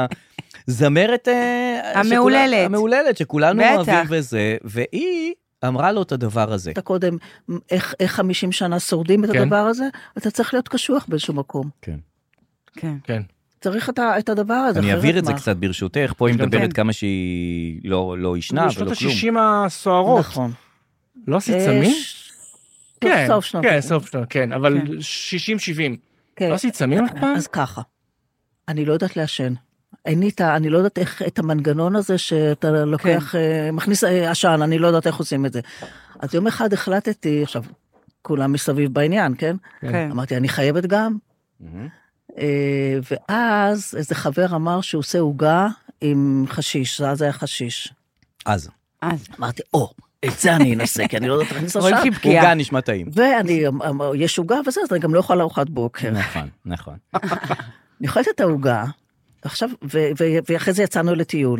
B: הזמרת אה,
C: המהוללת.
B: שכולה- המהוללת, שכולנו
C: בטח.
B: אוהבים וזה, והיא אמרה לו את הדבר הזה.
E: אתה קודם, איך, איך חמישים שנה שורדים את
A: כן.
E: הדבר הזה? אתה צריך להיות קשוח באיזשהו מקום.
B: כן.
C: כן.
A: כן.
E: צריך את, ה, את הדבר הזה.
B: אני
E: אחרת
B: אעביר את זה
E: מה?
B: קצת ברשותך, פה היא
A: גם
B: מדברת
C: כן.
B: כמה שהיא לא לא ישנה
A: בשנות
B: ולא כלום.
A: ה-שישים הסוערות.
E: נכון.
A: לא עשית
E: אה,
A: סמים?
E: ש-
A: כן,
E: סוף שנות.
A: כן, סוף שנות, כן, אבל
C: כן.
A: שישים שבעים.
E: כן.
A: לא עשית סמים אף פעם?
E: אז ככה, אני לא יודעת לעשן. אין לי את ה... אני לא יודעת איך את המנגנון הזה שאתה לוקח, אה, מכניס אה, עשן, אני לא יודעת איך עושים את זה. אז יום אחד החלטתי, עכשיו, כולם מסביב בעניין, כן?
C: כן.
E: אמרתי, אני חייבת גם.
B: מהמם.
E: אה, ואז איזה חבר אמר שהוא עושה עוגה עם חשיש, אז היה חשיש.
B: אז,
C: אז,
E: אמרתי, או, את זה אני אנסה, כי אני לא יודעת להכניס
C: רואים
E: עשן.
C: שהיא בקיאה.
B: עוגה נשמע טעים.
E: ואני, אמר, יש עוגה וזה, אז אני גם לא יכולה לארוחת בוקר.
B: נכון, נכון.
E: אני אוכלת את העוגה, עכשיו, ו- ו- ואחרי זה יצאנו לטיול.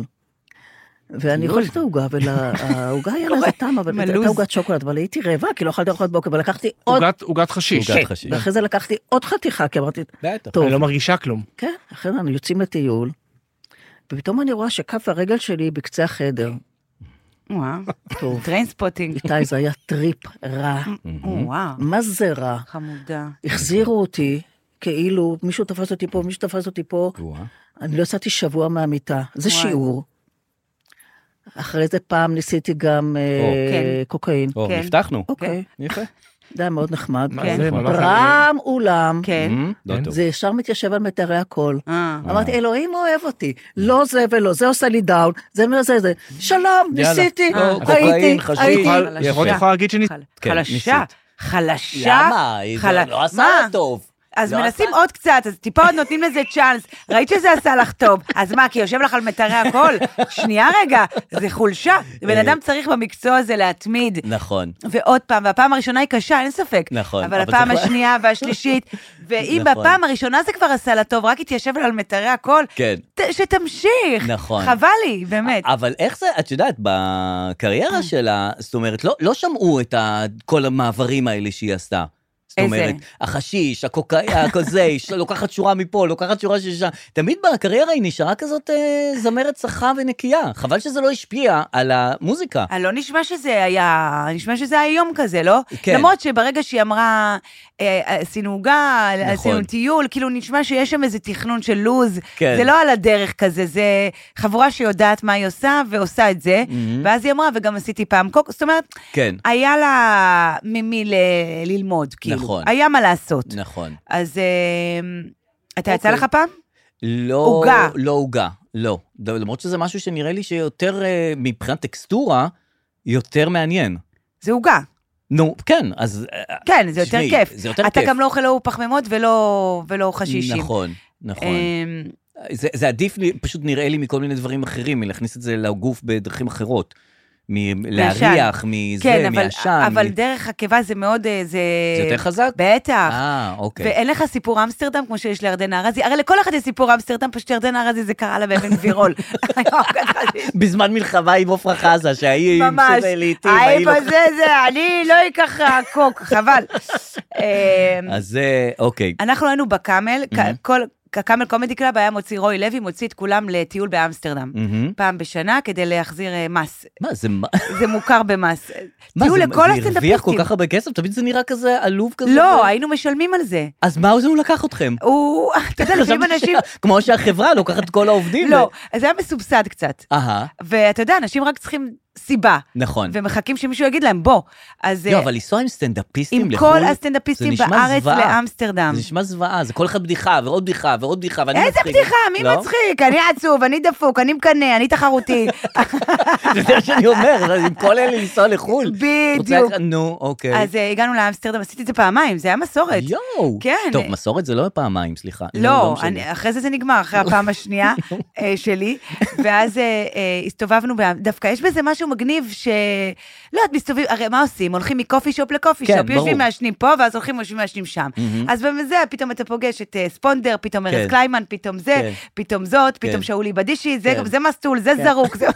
E: ואני אוכלת את העוגה, והעוגה היה לה איזה טעם, אבל
C: מלוז.
E: הייתה עוגת שוקולד, אבל הייתי רעבה, כי לא אכלתי ארוחת בוקר, ולקחתי עוד,
A: עוגת- עוגת חשיש.
B: עוגת
E: כן,
B: חשיש.
E: ואחרי זה לקחתי עוד חתיכה, כי אמרתי,
B: בטח.
E: טוב.
A: אני לא מרגישה כלום.
E: כן, אחרי זה אנחנו יוצאים לטיול, ופתאום אני רואה שכף הרגל שלי בקצה החדר.
C: וואו.
E: טוב,
C: טריינספוטינג.
E: איתי, זה היה טריפ רע.
C: וואו.
E: מה זה רע?
C: חמודה.
E: החזירו אותי, כאילו, מישהו תפס אותי פה, מישהו תפס אותי פה.
B: וואה.
E: אני לא יצאתי שבוע מהמיטה, זה
C: וואי.
E: שיעור. אחרי זה פעם ניסיתי גם אה,
C: כן.
E: קוקאין.
B: או,
C: כן.
B: נפתחנו.
E: אוקיי,
B: יפה.
E: זה היה מאוד נחמד.
A: מה
C: כן.
A: זה? ממש-
E: רם אולם,
C: כן.
B: מהמם, לא
A: כן.
B: טוב.
E: זה ישר מתיישב על מיתרי הקול.
C: אה.
E: אמרתי, אלוהים אוהב אותי, לא זה ולא, זה עושה לי דאון, זה זה זה. שלום,
B: יאללה.
E: ניסיתי,
C: אה.
E: הייתי,
B: קוקאין, חשיש.
E: הייתי.
A: יכול-
C: חלשה.
A: לפחות יכולה להגיד שאני...
C: חל-
B: כן,
C: חלשה.
B: ניסית.
C: חלשה.
B: למה? היא
C: חל-
B: לא עשה
C: מה?
B: לה טוב.
C: אז
B: לא
C: מנסים
B: עשה?
C: עוד קצת, אז טיפה עוד נותנים לזה צ'אנס, ראית שזה עשה לך טוב, אז מה, כי יושב לך על מטרי הכל? שנייה רגע, זה חולשה, בן אדם צריך במקצוע הזה להתמיד.
B: נכון.
C: ועוד פעם, והפעם הראשונה היא קשה, אין ספק.
B: נכון.
C: אבל הפעם
B: צריך-
C: השנייה והשלישית, ואם
B: נכון.
C: בפעם הראשונה זה כבר עשה לה טוב, רק התיישב לה על מטרי הכל,
B: כן.
C: ת- שתמשיך.
B: נכון.
C: חבל לי, באמת.
B: אבל איך זה, את יודעת, בקריירה שלה, זאת אומרת, לא, לא שמעו את ה, כל המעברים האלה שהיא עשתה. זאת
C: איזה?
B: אומרת, החשיש, הקוקאי, הכל זה, לוקחת שורה מפה, לוקחת שורה ששם. תמיד בקריירה היא נשארה כזאת אה, זמרת צחה ונקייה. חבל שזה לא השפיע על המוזיקה.
C: אה, לא נשמע שזה היה, נשמע שזה היה יום כזה, לא?
B: כן.
C: למרות שברגע שהיא אמרה, אה, עשינו עוגה,
B: נכון.
C: עשינו טיול, כאילו נשמע שיש שם איזה תכנון של לוז,
B: כן.
C: זה לא על הדרך כזה, זה חבורה שיודעת מה היא עושה, ועושה את זה, ואז היא אמרה, וגם עשיתי פעם קוק, זאת אומרת,
B: כן.
C: היה לה ממי ל- ללמוד, כאילו,
B: נכון.
C: היה מה לעשות.
B: נכון.
C: אז אה, אתה יצא
B: אוקיי.
C: לך פעם?
B: לא,
C: עוגה.
B: לא עוגה, לא. למרות שזה משהו שנראה לי שיותר, אה, מבחינת טקסטורה, יותר מעניין.
C: זה עוגה.
B: נו, כן, אז... אה,
C: כן, זה יותר
B: תשמעי,
C: כיף.
B: זה יותר
C: אתה
B: כיף.
C: גם לא אוכל לא פחמימות ולא ולא חשישים.
B: נכון, נכון.
C: אמ,
B: זה, זה עדיף לי, פשוט נראה לי מכל מיני דברים אחרים, מלהכניס את זה לגוף בדרכים אחרות. מלהריח, מזה,
C: כן, אבל,
B: מהשן.
C: אבל
B: מ...
C: דרך עקבה זה מאוד... אה, זה,
B: זה יותר חזק?
C: בטח.
B: אה, אוקיי.
C: ואין לך סיפור אמסטרדם כמו שיש לירדנה ארזי, הרי לכל אחד יש סיפור אמסטרדם, פשוט ירדנה ארזי זה קרה לה באבן גבירול.
B: בזמן מלחמה עם עופרה חזה, שהיא עם
C: ממש,
B: סבל לעיתים.
C: האיפה זה זה, אני לא אקח קוק, חבל. אמ,
B: אז זה, אוקיי.
C: אנחנו היינו בקאמל, כל... הקאמל קומדי קלאב היה מוציא, רוי לוי מוציא את כולם לטיול באמסטרדם,
B: מהמם.
C: פעם בשנה כדי להחזיר אה, מס.
B: מה, זה... מה,
C: זה מוכר במס. טיול
B: זה-
C: לכל
B: זה הרוויח כל
C: הסטנדאפיסטים.
B: כך הרבה כסף? תמיד זה נראה כזה עלוב כזה.
C: לא, היינו משלמים על זה.
B: אז מה זה הוא לקח אתכם?
C: הוא, אתה יודע, לפעמים
B: חשבתי
C: אנשים...
B: ש- כמו שהחברה לוקחת את כל העובדים.
C: לא, אז זה היה מסובסד קצת.
B: אהה,
C: ואתה יודע, אנשים רק צריכים סיבה.
B: נכון.
C: ומחכים שמישהו יגיד להם, בוא. אז
B: לא,
C: אה,
B: אבל לנסוע עם סטנדאפיסטים
C: עם
B: לחו"ל,
C: כל הסטנדאפיסטים
B: זה נשמע
C: בארץ
B: זוועה.
C: לאמסטרדם.
B: זה נשמע זוועה, זה כל אחד בדיחה ועוד בדיחה ועוד בדיחה, ואני
C: איזה
B: מצחיק.
C: בדיחה, מי
B: לא?
C: מצחיק? אני עצוב, אני דפוק, אני מקנה, אני תחרותי.
B: זה מה שאני אומר, עם כל אלה לנסוע לחו"ל.
C: בדיוק.
B: רוצה- נו, אוקיי.
C: אז אה, הגענו לאמסטרדם, עשיתי את זה פעמיים, זה היה מסורת.
B: יואו.
C: כן.
B: טוב, מסורת זה לא פעמיים, סליחה.
C: לא,
B: משנה.
C: אני, אחרי זה זה נגמר, אחרי הפעם השנייה אה, שלי, ואז אה, אה, הסתובבנו, ב- דווקא יש בזה משהו מגניב ש... לא, את מסתובבים, הרי מה עושים? הולכים מקופי שופ לקופי
B: כן,
C: שופ,
B: ברור.
C: יושבים מעשנים פה, ואז הולכים ויושבים מעשנים שם. אז בזה פתאום אתה פוגש את אה, ספונדר, פתאום
B: כן.
C: ארז קליימן, פתאום זה,
B: כן.
C: פתאום זאת,
B: כן.
C: פתאום שאולי בדישי, זה,
B: כן.
C: זה מסטול, זה זרוק. זה...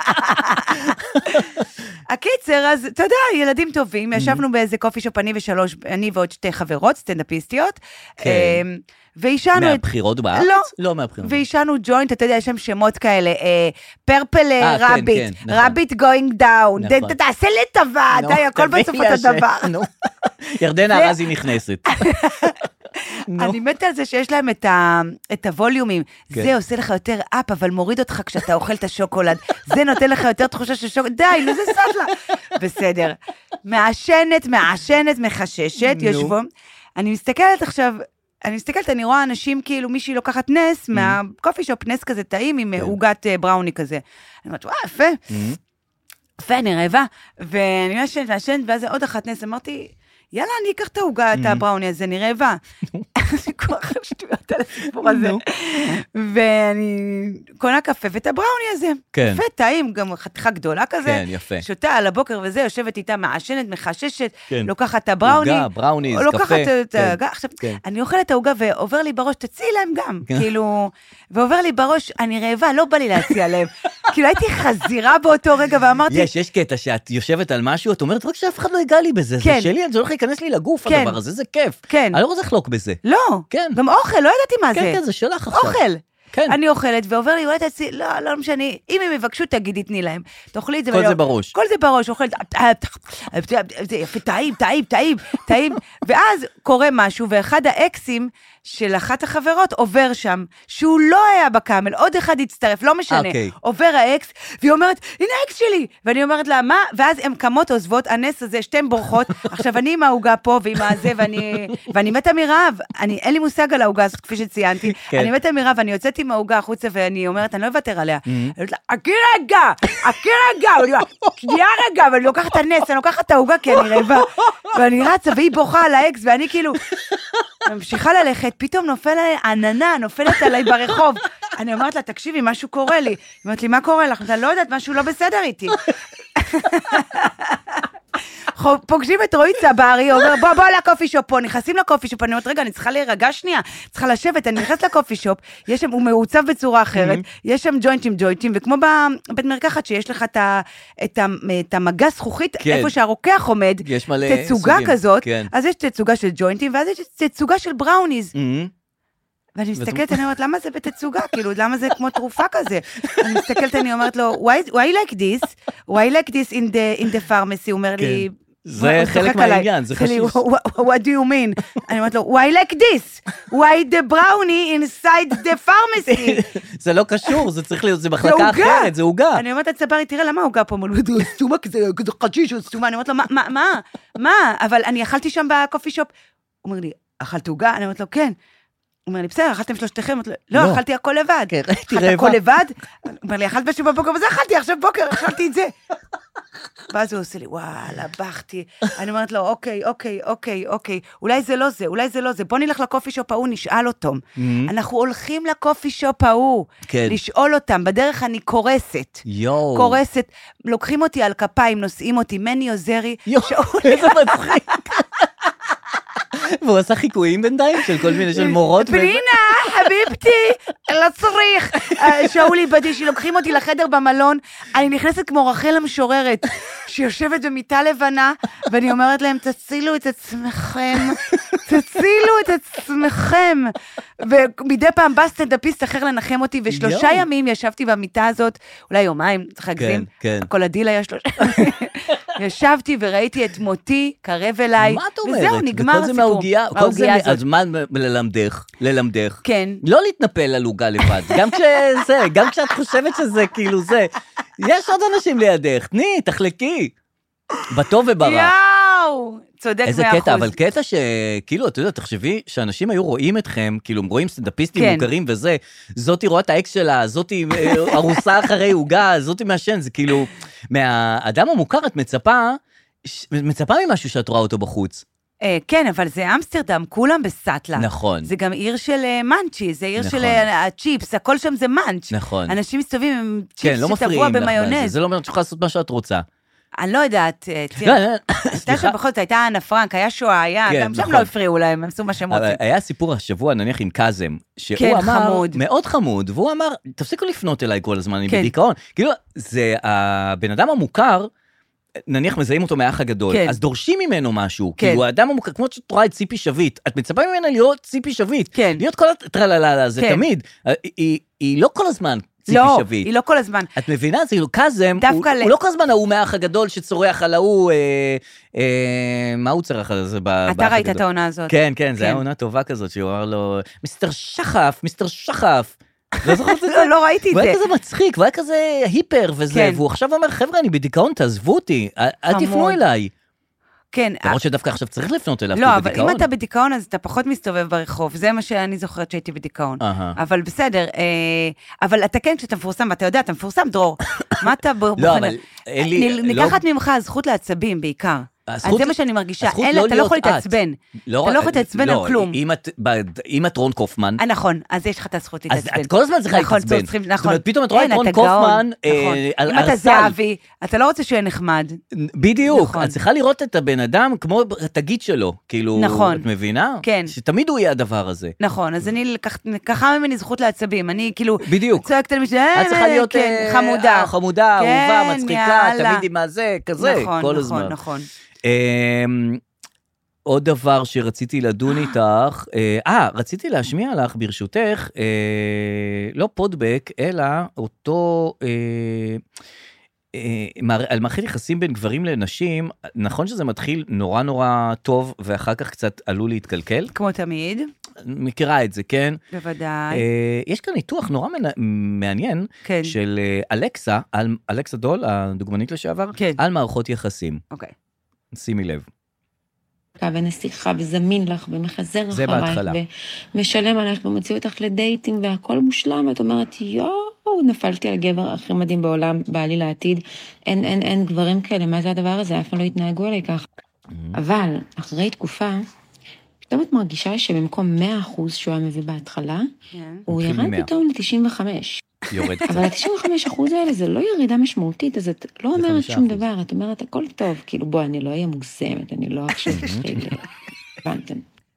C: הקיצר, אז אתה יודע, ילדים טובים, ישבנו באיזה קופי שופ, אני ושלוש, אני ועוד שתי חברות, סטנדאפיסטיות,
B: כן.
C: אה, ואישנו את...
B: מהבחירות בארץ?
C: לא.
B: לא מהבחירות.
C: ואישנו ג'וינט, אתה יודע, יש שם שמות כאלה, פרפל
B: אה, כן,
C: רביט,
B: כן, נכון.
C: רביט גוינג דאון,
B: נכון.
C: תעשה לי טובה,
B: נו,
C: די, הכל
B: תביאי
C: בסוף
B: לי
C: אותו
B: השם.
C: דבר.
B: נו. ירדנה ארזי נכנסת. נו.
C: אני מתה על זה שיש להם את ה- את הווליומים,
B: כן.
C: זה עושה לך יותר אפ, אבל מוריד אותך כשאתה אוכל את השוקולד, זה נותן לך יותר תחושה של שוקולד, די, נו זה סטלה. בסדר. מעשנת, מעשנת, מחששת,
B: נו.
C: יושבו, אני מסתכלת עכשיו, אני מסתכלת, אני רואה אנשים, כאילו מישהי לוקחת נס, מהקופי שופ, נס כזה טעים, עם
B: כן.
C: עוגת אה, בראוני כזה. אני אומרת, וואי, יפה. יפה, אני רעבה. ואני מעשנת, מעשנת, ואז עוד אחת נס, אמרתי, יאללה, אני אקח את העוגה, את הבראוני הזה, אני רעבה. אני כל כך שטויות על הסיפור הזה. ואני קונה קפה ואת הבראוני הזה.
B: כן.
C: יפה, טעים, גם חתיכה גדולה כזה.
B: כן, יפה.
C: שותה על הבוקר וזה, יושבת איתה, מעשנת, מחששת,
B: כן.
C: לוקחת את הבראוני.
B: עוגה, בראוניז,
C: או לוקחת
B: קפה.
C: את
B: כן.
C: העוגה. עכשיו,
B: כן.
C: אני אוכלת את העוגה ועובר לי בראש, תציעי להם גם.
B: כן.
C: כאילו, ועובר לי בראש, אני רעבה, לא בא לי להציע להם. כאילו, הייתי חזירה באותו רגע ואמרתי,
B: יש, יש קטע שאת יושבת על משהו, את אומרת, רק שאף אחד לא ייגע לי בזה,
C: כן.
B: זה שלי, זה הולך להיכנס לי לגוף,
C: כן.
B: הדבר הזה, זה כיף.
C: כן.
B: אני לא רוצה לחלוק בזה.
C: לא,
B: כן.
C: גם אוכל, לא ידעתי מה זה.
B: כן, כן, זה שלך עכשיו.
C: אוכל.
B: כן.
C: אני אוכלת, ועובר לי, אולי תעשי, לא, לא משנה, אם הם יבקשו, תגידי, תני להם. תאכלי את זה.
B: כל
C: ואני-
B: זה בראש.
C: כל זה בראש, אוכלת, זה יפה, טעים, טעים, טעים, טעים. ואז קורה משהו, ואחד האקסים של אחת החברות עובר שם, שהוא לא היה בקאמל, עוד אחד הצטרף, לא משנה.
B: אוקיי.
C: עובר האקס, והיא אומרת, הנה האקס שלי. ואני אומרת לה, מה? ואז הן קמות, עוזבות, הנס הזה, שתיהן בורחות. עכשיו, אני עם העוגה פה, ועם הזה, ואני, ואני מתה מרעב. אני, אין לי מושג על העוגה הזאת, כפי שציינתי.
B: כן.
C: אני מתה מרעב, ואני יוצאת עם העוגה החוצה, ואני אומרת, אני לא אוותר עליה. אני אומרת לה, עקי רגע, עקי רגע, ואני אומרת, שנייה רגע, ואני לוקחת את הנס, אני לוקחת את העוגה, כי אני רעבה. ואני רצה, והיא בוכה על האקס, ואני כאילו, ממשיכה ללכת, פתאום נופל עליי עננה, נופלת עליי ברחוב. אני אומרת לה, תקשיבי, משהו קורה לי. היא אומרת לי, מה קורה לך? אני לא יודעת, משהו לא בסדר איתי. פוגשים את רועי צברי, אומר, בוא, בוא לקופי שופ פה, נכנסים לקופי שופ, אני אומרת, רגע, אני צריכה להירגע שנייה, צריכה לשבת, אני נכנס לקופי שופ, יש שם, הוא מעוצב בצורה אחרת, יש שם ג'וינטים ג'וינטים, וכמו בבית מרקחת שיש לך את המגע זכוכית, איפה שהרוקח עומד, תצוגה כזאת, אז יש תצוגה של ג'וינטים, ואז יש תצוגה של בראוניז. ואני מסתכלת, אני אומרת, למה זה בתצוגה? כאילו, למה זה כמו תרופה כזה? אני מסתכלת, אני אומרת לו, why, why like this? Why like this in the, in the pharmacy? הוא אומר לי,
B: זה חלק מהעניין, זה חשוב.
C: What do you mean? אני אומרת לו, why like this? Why the brownie inside the pharmacy?
B: זה לא קשור, זה צריך להיות, זה מחלקה אחרת, זה הוגה.
C: אני אומרת לצברי, תראה, למה הוגה פה? סתומה כזה, כזה חשיש, סתומה. אני אומרת לו, מה, מה, מה? מה? אבל אני אכלתי שם בקופי שופ. הוא אומר לי, אכלת הוגה? אני אומרת לו, כן. הוא אומר לי, בסדר, אכלתם שלושתכם? לא, אכלתי הכל לבד. אכלת הכל לבד? הוא אומר לי, אכלת משהו בבוקר, וזה אכלתי, עכשיו בוקר, אכלתי את זה. ואז הוא עושה לי, וואלה, בכתי. אני אומרת לו, אוקיי, אוקיי, אוקיי, אוקיי, אולי זה לא זה, אולי זה לא זה. בוא נלך לקופי שופ ההוא, נשאל אותם. אנחנו הולכים לקופי שופ ההוא, לשאול אותם, בדרך אני קורסת.
B: יואו.
C: קורסת, לוקחים אותי על כפיים, נושאים אותי, מני עוזרי.
B: יואו, איזה מצחיק. והוא עשה חיקויים בינתיים של כל מיני של מורות.
C: פנינה, חביבתי, לא צריך. שאולי בדי, שלוקחים אותי לחדר במלון, אני נכנסת כמו רחל המשוררת, שיושבת במיטה לבנה, ואני אומרת להם, תצילו את עצמכם, תצילו את עצמכם. ומדי פעם בא סטנדאפיסט אחר לנחם אותי, ושלושה ימים ישבתי במיטה הזאת, אולי יומיים, צריך להגזים, כל הדיל היה שלושה ימים. ישבתי וראיתי את מותי, קרב אליי,
B: מה את אומרת?
C: וזהו, נגמר הסיפור.
B: וכל זה מהעוגיה, כל זה, אז מה ללמדך? ללמדך.
C: כן.
B: לא להתנפל על עוגה לבד, גם כשזה, גם כשאת חושבת שזה כאילו זה, יש עוד אנשים לידך, תני, תחלקי, בטוב וברע.
C: יאו, צודק מאה אחוז.
B: איזה קטע, אבל קטע שכאילו, אתה יודע, תחשבי שאנשים היו רואים אתכם, כאילו, רואים סטנדאפיסטים כן. מוכרים וזה, זאתי רואה את האקס שלה, זאתי ארוסה אחרי עוגה, זאתי מהשן, זה כאילו, מהאדם המוכר את מצפה, מצפה ממשהו שאת רואה אותו בחוץ.
C: כן, אבל זה אמסטרדם, כולם בסטלה.
B: נכון.
C: זה גם עיר של מאנצ'י, זה עיר של הצ'יפס, הכל שם זה מאנץ'.
B: נכון.
C: אנשים מסתובבים עם צ'יפס שטבוע במיונז.
B: זה לא אומר שאת יכולה לעשות מה שאת רוצה.
C: אני לא יודעת, הייתה שם בכל זאת, הייתה אנה פרנק, היה שואה, היה, גם שם לא הפריעו להם, הם עשו מה שהם רוצים.
B: היה סיפור השבוע, נניח עם קאזם, שהוא אמר, מאוד חמוד, והוא אמר, תפסיקו לפנות אליי כל הזמן, אני בדיכאון. כאילו, זה הבן אדם המוכר, נניח מזהים אותו מהאח הגדול, אז דורשים ממנו משהו, כאילו האדם המוכר, כמו שאת רואה את ציפי שביט, את מצפה ממנה להיות ציפי שביט, להיות כל הטרללה הזה, תמיד, היא לא כל הזמן,
C: לא, שביט. היא לא כל הזמן.
B: את מבינה? זה כאילו קאזם, הוא, ל... הוא לא כל הזמן ההוא מהאח הגדול שצורח על ההוא, אה, אה, מה הוא צרח על זה?
C: אתה ראית את העונה הזאת.
B: כן, כן, זה היה עונה טובה כזאת, שהוא אמר לו, מיסטר שחף, מיסטר שחף. לא זוכרת את זה?
C: לא, לא ראיתי את זה.
B: הוא היה כזה מצחיק, הוא היה כזה היפר וזה, והוא עכשיו אומר, חבר'ה, אני בדיכאון, תעזבו אותי, אל תפנו אליי.
C: כן.
B: למרות שדווקא עכשיו צריך לפנות אליו.
C: לא, אבל אם אתה בדיכאון, אז אתה פחות מסתובב ברחוב. זה מה שאני זוכרת שהייתי בדיכאון. אבל בסדר. אבל אתה כן, כשאתה מפורסם, אתה יודע, אתה מפורסם, דרור. מה אתה בוחן?
B: לא, אבל אין לי...
C: ניקחת ממך הזכות לעצבים בעיקר. אז זה מה שאני מרגישה. אתה לא יכול להתעצבן. אתה לא יכול להתעצבן על כלום.
B: אם את רון קופמן...
C: נכון, אז יש לך את הזכות להתעצבן.
B: אז את כל הזמן צריכה להתעצבן. זאת אומרת, פתאום את רואה את רון קופמן...
C: אם אתה זהבי, אתה לא רוצה שהוא יהיה נחמד.
B: בדיוק. את צריכה לראות את הבן אדם כמו התגיד שלו. כאילו, את מבינה?
C: כן.
B: שתמיד הוא יהיה הדבר הזה.
C: נכון, אז אני לקחה ממני זכות לעצבים. אני כאילו...
B: בדיוק.
C: צועקת על מישהו,
B: את צריכה להיות
C: חמודה.
B: חמודה, אהובה, מצחיקה, תמיד עם הזה, כזה, כל הזמן.
C: נכון, נכון.
B: עוד דבר שרציתי לדון איתך, אה, רציתי להשמיע לך ברשותך, לא פודבק, אלא אותו, על מערכת יחסים בין גברים לנשים, נכון שזה מתחיל נורא נורא טוב, ואחר כך קצת עלול להתקלקל?
C: כמו תמיד.
B: מכירה את זה, כן?
C: בוודאי.
B: יש כאן ניתוח נורא מעניין, של אלכסה, אלכסה דול, הדוגמנית לשעבר, על מערכות יחסים.
C: אוקיי.
B: שימי לב.
F: ונסיכה וזמין לך ומחזר אחרייך.
B: זה בהתחלה.
F: ומשלם עליך ומוציא אותך לדייטים והכל מושלם. את אומרת, יואו, נפלתי על גבר הכי מדהים בעולם, בעלי לעתיד. אין, אין, אין גברים כאלה. מה זה הדבר הזה? אף פעם לא התנהגו עליי כך. אבל אחרי תקופה, פתאום את מרגישה שבמקום מאה אחוז שהוא היה מביא בהתחלה, הוא
B: מתחיל
F: ירד
B: ממאה.
F: פתאום ל-תשעים וחמש.
B: יורד קצת.
F: אבל ה-תשעים וחמש אחוז האלה זה לא ירידה משמעותית, אז את לא אומרת
B: חמישה
F: שום
B: אחוז.
F: דבר, את אומרת, הכל טוב, כאילו בוא, אני לא אהיה מוגזמת, אני לא עכשיו אתחיל, הבנתם.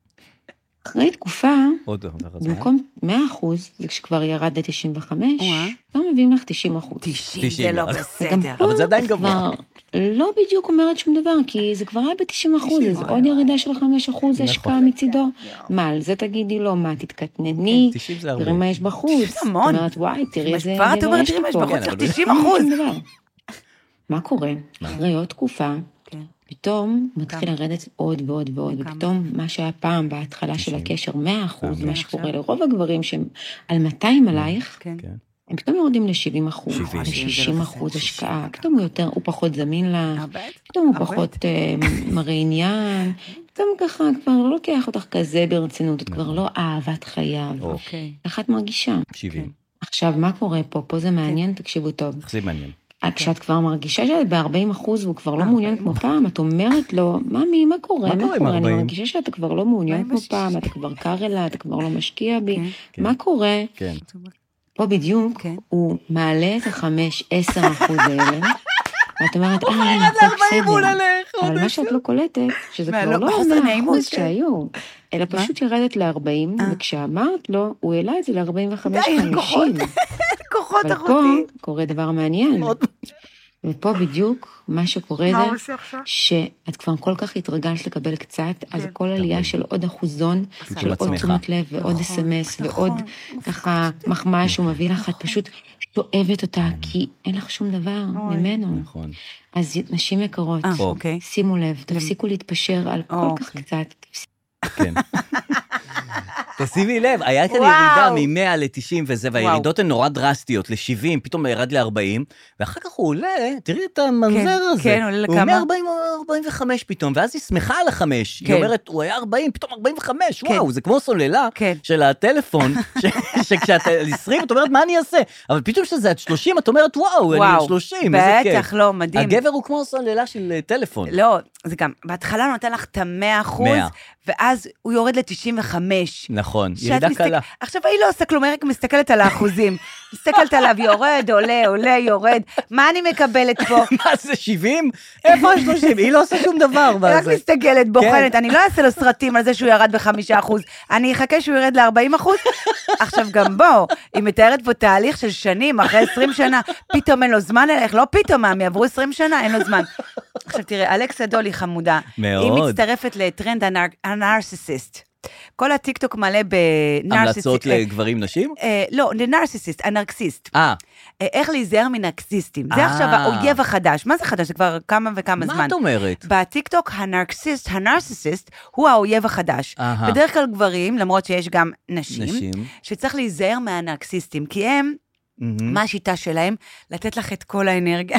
F: אחרי תקופה,
B: עוד דבר הזמן.
F: במקום מאה אחוז, זה כשכבר ירד ל-תשעים וחמש,
C: וואה.
F: לא מביאים לך תשעים אחוז.
C: תשעים, זה
B: תשעים,
C: לא
B: אז-
C: בסדר.
B: אבל זה עדיין גבוה.
F: כבר לא בדיוק אומרת שום דבר, כי זה כבר היה ב-תשעים אחוז, אז עוד ירידה של חמישה אחוז השקעה מצידו. מה, על זה תגידי לו, מה, תתקטנני,
B: תשעים זה הרבה.
F: תראי מה יש בחוץ.
C: המון.
F: את אומרת, וואי, תראי איזה
C: כבר את אומרת,
F: יש
C: תראי מה
F: לי
C: יש
F: פה.
C: בחוץ,
B: כן,
C: צריך
B: אבל-
C: תשעים
F: אין
C: אחוז.
F: שום דבר. מה קורה? אחרי עוד תקופה,
C: כן.
F: פתאום מתחיל לרדת עוד ועוד ועוד,
C: כמה?
F: ופתאום מה שהיה פעם בהתחלה של הקשר, מאה אחוז, מה שקורה
C: עכשיו?
F: לרוב הגברים שהם על מאתיים עלייך,
C: כן.
B: כן.
F: הם פתאום יורדים ל-שבעים אחוז,
B: שבעים.
F: ל-שישים אחוז
C: זה לא
F: השקעה,
C: בסדר.
F: פתאום הוא יותר, הוא פחות זמין לך,
C: עובד?
F: פתאום הוא
C: עובד?
F: פחות אה, מראה עניין, פתאום ככה כבר לא לוקח אותך כזה ברצינות, את כבר לא אהבת חייו,
B: או,
C: אוקיי.
F: איך את מרגישה?
B: שבעים.
F: עכשיו, מה קורה פה? פה זה מעניין, תקשיבו טוב.
B: איך זה מעניין?
F: כשאת כבר מרגישה שאת ב-ארבעים אחוז והוא כבר לא מעוניין כמו פעם, את אומרת לו, ממי, מה קורה?
B: מה
F: מה
B: קורה עם
F: קורה? אני
B: ארבעים?
F: מרגישה שאתה כבר לא מעוניין
C: מה עם
F: כמו
C: השישים?
F: פעם, אתה כבר קר אליי, אתה כבר לא משקיע בי.
C: כן.
F: מה קורה?
B: כן.
F: פה בדיוק,
C: כן.
F: הוא מעלה את החמש, עשר אחוז האלה, ואת אומרת, אה, הנה, הכל בסדר. אבל מה שאת לא קולטת, שזה
C: מה,
F: כבר
C: לא,
F: לא
C: חוסר
F: מאה
C: נעימות,
F: אחוז
C: כן.
F: שהיו, אלא פשוט ירדת ל-ארבעים, וכשאמרת לו, הוא העלה את זה ל-ארבעים וחמש
C: די,
F: חמישים.
C: כוחות. כוחות
F: אבל פה
C: אחותי.
F: קורה דבר מעניין. ופה בדיוק מה שקורה
C: מה הוא
F: זה,
C: עושה עכשיו?
F: שאת כבר כל כך התרגלת לקבל קצת, אז כל עלייה של עוד אחוזון, של עוד
B: עצמך.
F: תשומת לב ועוד אס-אם-אס ועוד ככה מחמאה שהוא מביא לך, את פשוט שואבת אותה, כי אין לך שום דבר ממנו.
B: נכון.
F: אז נשים יקרות,
C: אה, אוקיי.
F: שימו לב, תפסיקו להתפשר על כל
C: או,
F: כך קצת.
B: כן. תשימי לב, היה כאן
C: וואו.
B: ירידה מ-מאה ל-תשעים וזה, והירידות הן נורא דרסטיות, ל-שבעים, פתאום ירד ל-ארבעים, ואחר כך הוא עולה, תראי את המנזר
C: כן,
B: הזה.
C: כן, עולה
B: הוא
C: לכמה?
B: מ-ארבעים ארבעים וחמש פתאום, ואז היא שמחה על החמש.
C: כן.
B: היא אומרת, הוא היה ארבעים, פתאום ארבעים וחמש,
C: כן.
B: וואו, זה כמו סוללה
C: כן.
B: של הטלפון, ש- שכשאת על עשרים, את אומרת, מה אני אעשה? אבל פתאום שזה עד שלושים, את אומרת, וואו, אני
C: וואו,
B: על שלושים, איזה כיף.
C: בטח, לא, מדהים.
B: הגבר הוא כמו סוללה של אה, טלפון.
C: לא, זה גם, בהתחלה הוא נותן לך את המאה אחוז,
B: מאה.
C: ואז הוא יורד ל-תשעים וחמש.
B: נכון,
C: שאת
B: ירידה
C: מסתכל-
B: קלה.
C: עכשיו, היא לא עושה כלום, היא רק מסתכלת על האחוזים. מסתכלת עליו, יורד, עולה, עולה, יורד. מה אני מקבלת פה?
B: מה זה, שבעים? איפה ה-שלושים? היא לא עושה שום דבר.
C: היא
B: מה
C: רק
B: זה?
C: מסתכלת, בוחנת.
B: כן.
C: אני לא אעשה לו סרטים על זה שהוא ירד בחמישה אחוז. אני אחכה שהוא ירד ל-ארבעים אחוז. עכשיו גם בוא, היא מתארת פה תהליך של שנים, אחרי עשרים שנה, פתאום אין לו זמן אלייך, לא פתאום, מה, יעברו עשרים שנה, אין לו זמן. עכשיו תראה, אלכסה דול היא חמודה.
B: מאוד.
C: היא מצטרפת לטרנד הנר- הנרסיסיסט. כל הטיקטוק מלא בנרסיסיסט.
B: המלצות לגברים נשים?
C: אה, לא, לנרסיסיסט, הנרקסיסט.
B: אה,
C: אה, איך להיזהר מנרקסיסטים. זה
B: אה.
C: עכשיו האויב החדש. מה זה חדש? זה כבר כמה וכמה זמן.
B: מה את אומרת?
C: בטיקטוק הנרקסיסט, הנרסיסיסט, הוא האויב החדש.
B: אהה.
C: בדרך כלל גברים, למרות שיש גם נשים,
B: נשים.
C: שצריך להיזהר מהנרקסיסטים, כי הם,
B: מהמם.
C: מה השיטה שלהם? לתת לך את כל האנרגיה.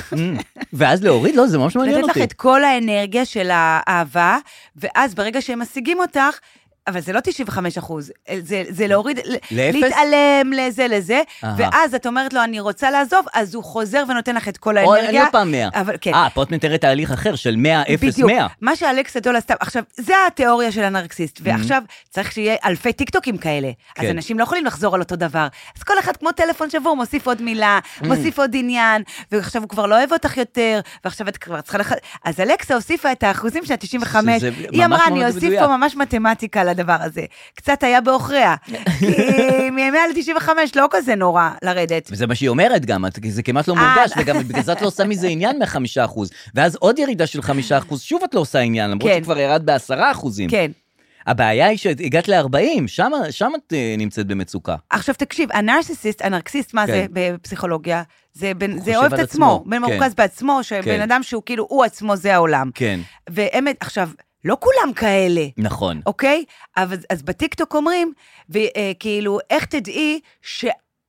B: ואז להוריד? לא, זה ממש מעניין
C: לתת לך
B: אותי.
C: את כל האנרגיה של האהבה, ואז ברגע שהם משיגים אותך, אבל זה לא תשעים וחמישה אחוז, זה, זה להוריד,
B: לאפס?
C: להתעלם לזה לזה,
B: אהה.
C: ואז את אומרת לו, אני רוצה לעזוב, אז הוא חוזר ונותן לך את כל
B: או,
C: האנרגיה.
B: אני לא פעם מאה.
C: אבל כן.
B: אה, פה את מתארת תהליך אחר של מאה, אפס,
C: בדיוק,
B: מאה.
C: מה שאלכסה דול עשתה, עכשיו, זה התיאוריה של הנרקסיסט, ועכשיו צריך שיהיה אלפי טיקטוקים כאלה, אז
B: כן.
C: אנשים לא יכולים לחזור על אותו דבר, אז כל אחד כמו טלפון שבור, מוסיף עוד מילה, מוסיף עוד עניין, ועכשיו הוא כבר לא אוהב אותך יותר, ועכשיו את כבר צריכה לח... אז אלכסה הוסיפה את האחוזים של ה-תשעים וחמש,
B: שזה
C: היא
B: ממש
C: אמרה, אני
B: מאוד
C: אוסיף
B: מדויק."
C: פה ממש מתמטיקה לדבר הזה, קצת היה בעוכריה, כי מ-מאה ל-תשעים וחמש לא כזה נורא לרדת.
B: וזה מה שהיא אומרת גם, את- זה כמעט לא מורגש, וגם בגלל זה את לא עושה מזה עניין מחמישה אחוז, ואז עוד ירידה של חמישה אחוז, שוב את לא עושה עניין, למרות
C: כן.
B: שכבר ירד בעשרה אחוזים.
C: כן.
B: הבעיה היא שהגעת ל-ארבעים, שם שם את אה, נמצאת במצוקה.
C: עכשיו תקשיב, הנרסיסיסט, הנרקסיסט, מה
B: כן.
C: זה בפסיכולוגיה? זה, בן,
B: חושב
C: זה אוהב את
B: על
C: עצמו,
B: עצמו,
C: בן
B: כן.
C: מרוכז בעצמו, שבן
B: כן.
C: אדם שהוא כאילו, הוא עצמו זה העולם.
B: כן,
C: ואמת, עכשיו, לא כולם כאלה,
B: נכון.
C: אוקיי? אבל, אז בטיקטוק אומרים, וכאילו, איך תדעי ש,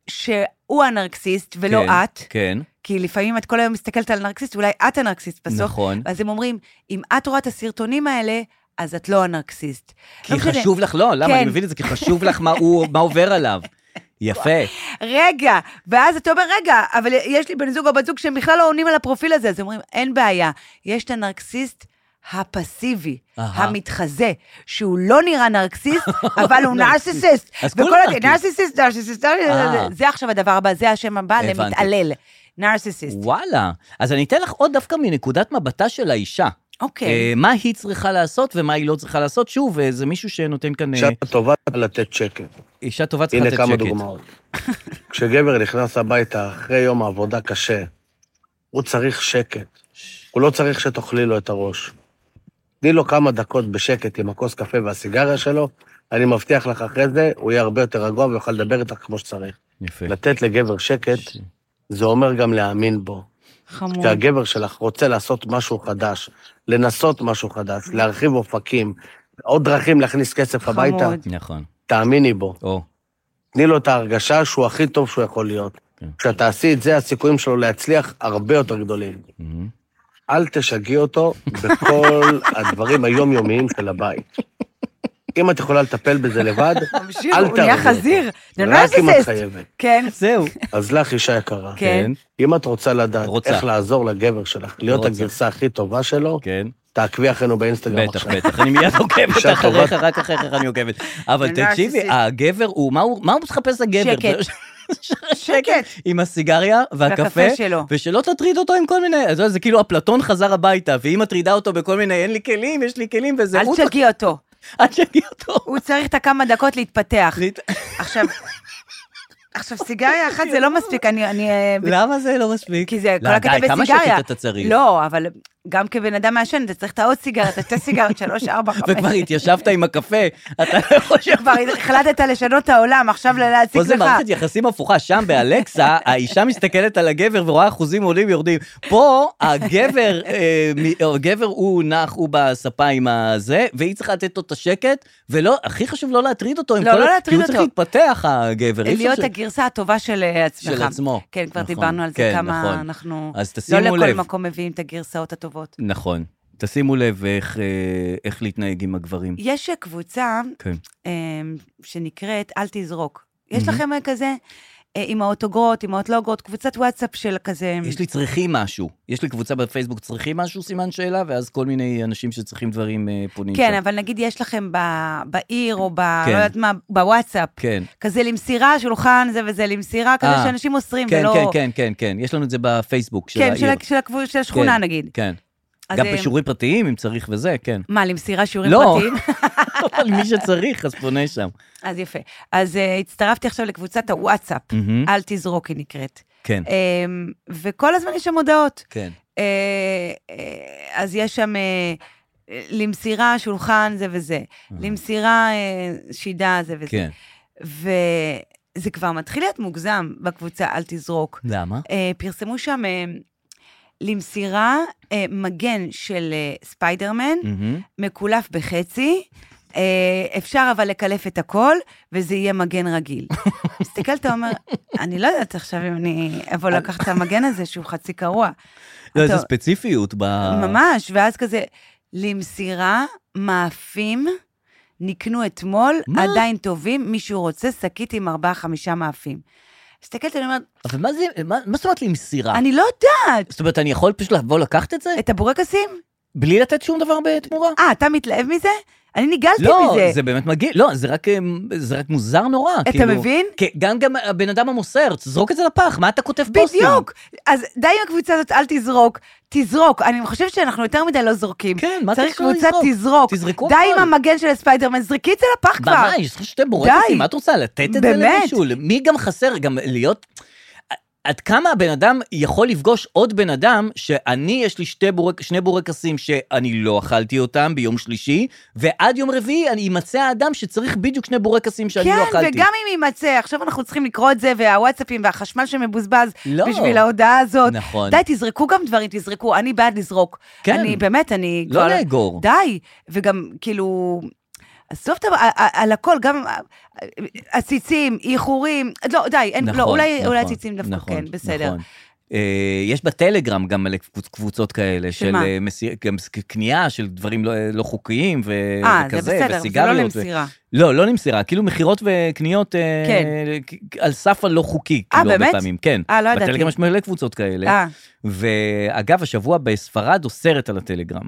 C: שהוא הנרקסיסט ולא
B: כן,
C: את?
B: כן,
C: כי לפעמים את כל היום מסתכלת על נרקסיסט, אולי את הנרקסיסט בסוף.
B: נכון.
C: ואז הם אומרים, אם את רואה את הסרטונים האלה, אז את לא הנרקסיסט.
B: כי
C: לא משנה.
B: חשוב לך, לא, למה?
C: כן.
B: אני מבין את זה, כי חשוב לך מה הוא- מה עובר עליו. יפה.
C: רגע, ואז אתה אומר, רגע, אבל יש לי בן זוג או בת זוג שהם בכלל לא עונים על הפרופיל הזה, אז אומרים, אין בעיה, יש את הנרקסיסט הפסיבי,
B: אהה.
C: המתחזה, שהוא לא נראה נרקסיסט, אבל הוא נרסיסיסט.
B: אז כולם
C: וכל הד-
B: נרקיסט.
C: נרסיסיסט, נרסיסיסט,
B: אה.
C: זה עכשיו הדבר הבא, זה השם הבא
B: הבנתי.
C: למתעלל. נרסיסיסט.
B: וואלה. אז אני אתן לך עוד דווקא מנקודת מבטה של האישה.
C: אוקיי.
B: אה, מה היא צריכה לעשות ומה היא לא צריכה לעשות. שוב, אה, זה מישהו שנותן כאן... אה,
G: אישה טובה לתת שקט.
B: אישה טובה צריכה
G: הנה
B: לתת
G: כמה
B: שקט.
G: דוגמאות. כשגבר נכנס הביתה אחרי יום העבודה קשה, הוא צריך שקט. הוא לא צריך שתאכלי לו את הראש. תני לו כמה דקות בשקט עם הכוס קפה והסיגריה שלו, אני מבטיח לך אחרי זה, הוא יהיה הרבה יותר רגוע ויוכל לדבר איתך כמו שצריך.
B: יפה.
G: לתת לגבר שקט, זה אומר גם להאמין בו.
C: חמוד.
G: כשהגבר שלך רוצה לעשות משהו חדש, לנסות משהו חדש, להרחיב אופקים, עוד דרכים להכניס כסף
C: חמוד.
G: הביתה,
B: נכון.
G: תאמיני בו.
B: או,
G: תני לו את ההרגשה שהוא הכי טוב שהוא יכול להיות.
B: כן.
G: כשתעשי את זה, הסיכויים שלו להצליח הרבה יותר גדולים.
B: מהמם.
G: אל תשגעי אותו בכל הדברים היומיומיים של הבית. אם את יכולה לטפל בזה לבד,
C: ממשיך,
G: אל
C: הוא נהיה
G: תערבי אותו.
C: חזיר. זה
G: רק אם את
C: נרסיסיסט.
G: חייבת.
C: כן.
B: זהו.
G: אז לך אישה יקרה.
C: כן.
G: אם את רוצה לדעת
B: רוצה.
G: איך לעזור לגבר שלך, להיות
B: רוצה.
G: הגרסה הכי טובה שלו,
B: כן.
G: תעקבי אחרינו באינסטגרם
B: בטח,
G: עכשיו.
B: בטח, אני מיד עוקבת
G: אישה
B: אחריך,
G: טובה.
B: רק אחריך אני עוקבת. אבל
C: זה
B: תקשיבי,
C: נרסיסיסט.
B: הגבר, הוא- מה הוא מה הוא מחפש הגבר?
C: שקט.
B: שקט.
C: שקט.
B: עם הסיגריה והקפה,
C: והקפה שלו.
B: ושלא תטריד אותו עם כל מיני, אז זה כאילו אפלטון חזר הביתה, והיא מטרידה אותו בכל מיני, אין לי כלים, יש לי כלים, וזה...
C: אל
B: הוא-
C: תשגעי אותו.
B: אל תשגעי אותו.
C: הוא צריך את הכמה דקות להתפתח.
B: להת-
C: עכשיו, עכשיו, סיגריה אחת זה לא מספיק, אני... אני אה,
B: למה זה לא מספיק?
C: כי זה
B: לא,
C: כל הקטע
B: די, כמה
C: בסיגריה.
B: שקט אתה צריך?
C: לא, אבל גם כבן אדם מעשן, אתה צריך את העוד סיגריה, את שתי סיגריות, שלוש, ארבע, חמש.
B: וכבר התיישבת עם הקפה, אתה לא חושב...
C: כבר החלטת לשנות את העולם, עכשיו להציג
B: פה זה
C: לך.
B: מערכת יחסים הפוכה, שם באלקסה, האישה מסתכלת על הגבר ורואה אחוזים עולים יורדים. פה הגבר, אה, מ- הגבר הוא נח, הוא בספה עם הזה, והיא צריכה לתת לו את השקט, ולא, הכי חשוב לא להטריד אותו, עם
C: לא,
B: כל
C: לא
B: ה-
C: להטריד
B: כי הוא צריך
C: אותו.
B: להתפתח, הגבר. אי אפשר
C: להיות
B: ש-
C: הגרסה הטובה של אה, עצמך.
B: של עצמו.
C: כן, כבר
B: נכון,
C: דיברנו על זה
B: כן,
C: כמה
B: נכון.
C: אנחנו...
B: אז
C: לא
B: תשימו
C: לכל
B: לב.
C: מקום מביאים את הגרסאות הטובות.
B: נכון. תשימו לב איך, אה, איך להתנהג עם הגברים.
C: יש קבוצה
B: כן.
C: אה, שנקראת אל תזרוק. יש לכם כזה, אה, אימהות אוגרות, אימהות לא אוגרות, קבוצת וואטסאפ של כזה...
B: יש לי צריכים משהו. יש לי קבוצה בפייסבוק צריכים משהו, סימן שאלה, ואז כל מיני אנשים שצריכים דברים אה, פונים
C: כן,
B: שם.
C: אבל נגיד יש לכם ב- בעיר או ב...
B: כן.
C: לא יודעת מה, בוואטסאפ.
B: כן.
C: כזה למסירה, שולחן זה וזה למסירה, כזה
B: אה.
C: שאנשים מוסרים
B: כן,
C: ולא...
B: כן, כן, כן, כן. יש לנו את זה בפייסבוק של
C: כן,
B: העיר.
C: של ה- של הקבוצה, של השכונה
B: כן,
C: נגיד.
B: כן.
C: אז,
B: גם
C: אה,
B: בשיעורים פרטיים, אם צריך וזה, כן.
C: מה, למסירה שיעורים
B: לא.
C: פרטיים?
B: אבל מי שצריך, אז פונה שם.
C: אז יפה. אז uh, הצטרפתי עכשיו לקבוצת הוואטסאפ,
B: מהמם.
C: אל תזרוק היא נקראת.
B: כן,
C: Um, וכל הזמן יש שם הודעות.
B: כן.
C: Uh, uh, אז יש שם uh, למסירה, שולחן, זה וזה. למסירה, uh, שידה, זה וזה.
B: כן.
C: וזה כבר מתחיל להיות מוגזם בקבוצה אל תזרוק.
B: למה?
C: Uh, פרסמו שם uh, למסירה uh, מגן של uh, ספיידרמן,
B: מהמם.
C: מקולף בחצי, אה, אפשר אבל לקלף את הכל, וזה יהיה מגן רגיל. מסתכל, אתה אומר, אני לא יודעת עכשיו אם אני אבוא לקחת את המגן הזה, שהוא חצי קרוע.
B: לא,
C: אתה-
B: איזו ספציפיות ב...
C: ממש, ואז כזה, למסירה, מאפים, נקנו אתמול,
B: מה?
C: עדיין טובים, מישהו רוצה שקית עם ארבעה, חמישה מאפים. מסתכלת, אני אומרת,
B: אבל מה זה, מה מה זאת אומרת לי מסירה?
C: אני לא יודעת,
B: זאת אומרת, אני יכול פשוט לבוא לקחת את זה?
C: את הבורקסים?
B: בלי לתת שום דבר בתמורה?
C: אה, אתה מתלהב מזה? אני ניגלתי
B: לא,
C: מזה.
B: זה באמת מגיע, לא, זה רק, אמ, זה רק מוזר נורא.
C: אתה מבין?
B: כי גם גם הבן אדם המוסר, תזרוק את זה לפח, מה אתה כותב פוסטים?
C: בדיוק. אז די עם הקבוצה הזאת, אל תזרוק, תזרוק. אני חושבת שאנחנו יותר מדי לא זורקים.
B: כן, מה
C: צריך
B: קשור
C: קבוצה,
B: לזרוק?
C: תזרוק.
B: תזרקו
C: די
B: הכל.
C: עם המגן של ספיידרמן, זרקי את זה לפח כבר.
B: ממש, יש לך שתי בורקסים,
C: די.
B: מה את רוצה? לתת את זה
C: באמת.
B: למישהו? מי גם חסר? גם להיות... עד כמה הבן אדם יכול לפגוש עוד בן אדם, שאני, יש לי שתי בורק, שני בורקסים שאני לא אכלתי אותם ביום שלישי, ועד יום רביעי אני אמצא האדם שצריך בדיוק שני בורקסים שאני
C: כן,
B: לא אכלתי.
C: וגם אם יימצא, עכשיו אנחנו צריכים לקרוא את זה, והוואטסאפים והחשמל שמבוזבז
B: לא.
C: בשביל ההודעה הזאת.
B: נכון.
C: די, תזרקו גם דברים, תזרקו, אני בעד לזרוק.
B: כן.
C: אני, באמת, אני...
B: לא
C: כבר-
B: לאגור.
C: די, וגם, כאילו... עזוב את ה- על הכל, גם עציצים, איחורים, לא, די, אין,
B: נכון,
C: לא, אולי
B: נכון,
C: אולי עציצים דווקא,
B: נכון,
C: כן, בסדר.
B: נכון. אה, יש בטלגרם גם מלא קבוצ- קבוצות כאלה, של
C: מה?
B: אה, מסיר- גם ס- קנייה של דברים לא, לא חוקיים ו-
C: אה,
B: וכזה,
C: זה בסדר, זה לא
B: וסיגריות.
C: למסירה.
B: ו... לא, לא למסירה, כאילו מכירות וקניות אה,
C: כן.
B: כ- על סף הלא חוקי.
C: אה,
B: כאילו, הרבה
C: באמת?
B: פעמים, כן.
C: אה, לא ידעתי.
B: בטלגרם יש מלא קבוצות כאלה.
C: אה,
B: ואגב, השבוע בספרד אוסרת על הטלגרם.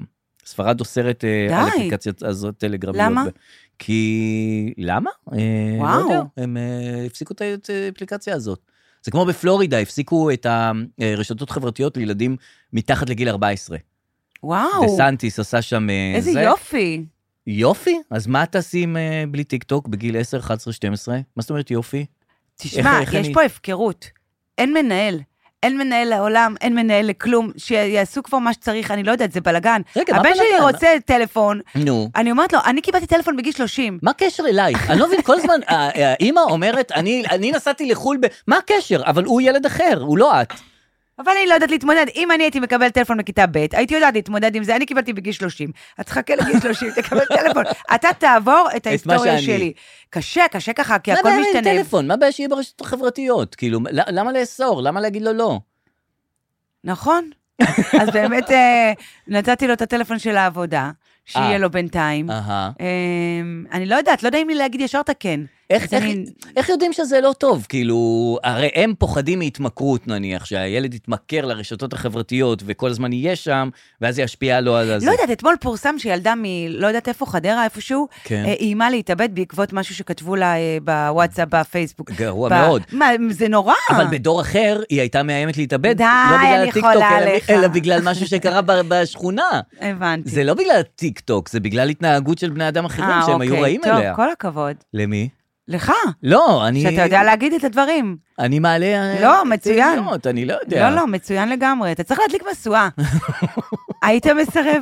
B: ספרד אוסרת
C: די.
B: על אפליקציה הזאת טלגרמיות.
C: למה?
B: כי... למה?
C: וואו.
B: לא יודע, הם הפסיקו את האפליקציה הזאת. זה כמו בפלורידה, הפסיקו את הרשתות חברתיות לילדים מתחת לגיל ארבע עשרה.
C: וואו.
B: דה-סנטיס עשה שם...
C: איזה
B: זה.
C: יופי.
B: יופי? אז מה תעשים בלי טיק טוק בגיל עשר, אחת עשרה, שתים עשרה? מה זאת אומרת יופי?
C: תשמע,
B: איך, איך
C: יש
B: אני...
C: פה הפקרות. אין מנהל. אין מנהל לעולם, אין מנהל לכלום, שיעשו כבר מה שצריך, אני לא יודעת, זה בלגן.
B: רגע, מה
C: הבן
B: בלגן?
C: שלי רוצה טלפון,
B: נו.
C: אני אומרת לו, אני קיבלתי טלפון בגיל שלושים.
B: מה הקשר אלייך? אני לא מבין, כל הזמן, האמא אומרת, אני, אני נסעתי לחול ב... מה הקשר? אבל הוא ילד אחר, הוא לא את.
C: אבל אני לא יודעת להתמודד, אם אני הייתי מקבל טלפון בכיתה ב', הייתי יודעת להתמודד עם זה, אני קיבלתי בגיל שלושים, את תחכה לגיל שלושים, תקבל טלפון, אתה תעבור את ההיסטוריה שלי. קשה, קשה ככה, כי הכל משתנה.
B: מה בעיה עם טלפון? מה בעיה שיהיה ברשתות החברתיות? כאילו, למה לאסור? למה להגיד לו לא?
C: נכון. אז באמת נתתי לו את הטלפון של העבודה, שיהיה לו בינתיים. אני לא יודעת, לא יודעים לי להגיד ישר את הכן.
B: איך, איך, אני... איך יודעים שזה לא טוב? כאילו, הרי הם פוחדים מהתמכרות נניח, שהילד יתמכר לרשתות החברתיות, וכל הזמן יהיה שם, ואז זה ישפיע לו על זה.
C: לא יודעת, אתמול פורסם שילדה מ... לא יודעת איפה, חדרה, איפשהו,
B: כן.
C: אימה להתאבד בעקבות משהו שכתבו לה בוואטסאפ, בפייסבוק.
B: גרוע
C: ב...
B: מאוד.
C: מה, זה נורא.
B: אבל בדור אחר, היא הייתה מאיימת להתאבד,
C: די,
B: לא בגלל
C: אני
B: הטיקטוק,
C: יכולה
B: אלא,
C: עליך.
B: אלא בגלל משהו שקרה בשכונה.
C: הבנתי.
B: זה לא בגלל הטיקטוק, זה בגלל התנהגות של בני אדם אחרים,
C: 아,
B: שהם
C: אוקיי,
B: היו רעים
C: טוב,
B: אליה.
C: כל הכבוד.
B: למי?
C: לך.
B: לא, אני...
C: שאתה יודע להגיד את הדברים.
B: אני מעלה...
C: לא, מצוין.
B: תהיות, אני לא יודע.
C: לא, לא, מצוין לגמרי. אתה צריך להדליק משואה. היית מסרב.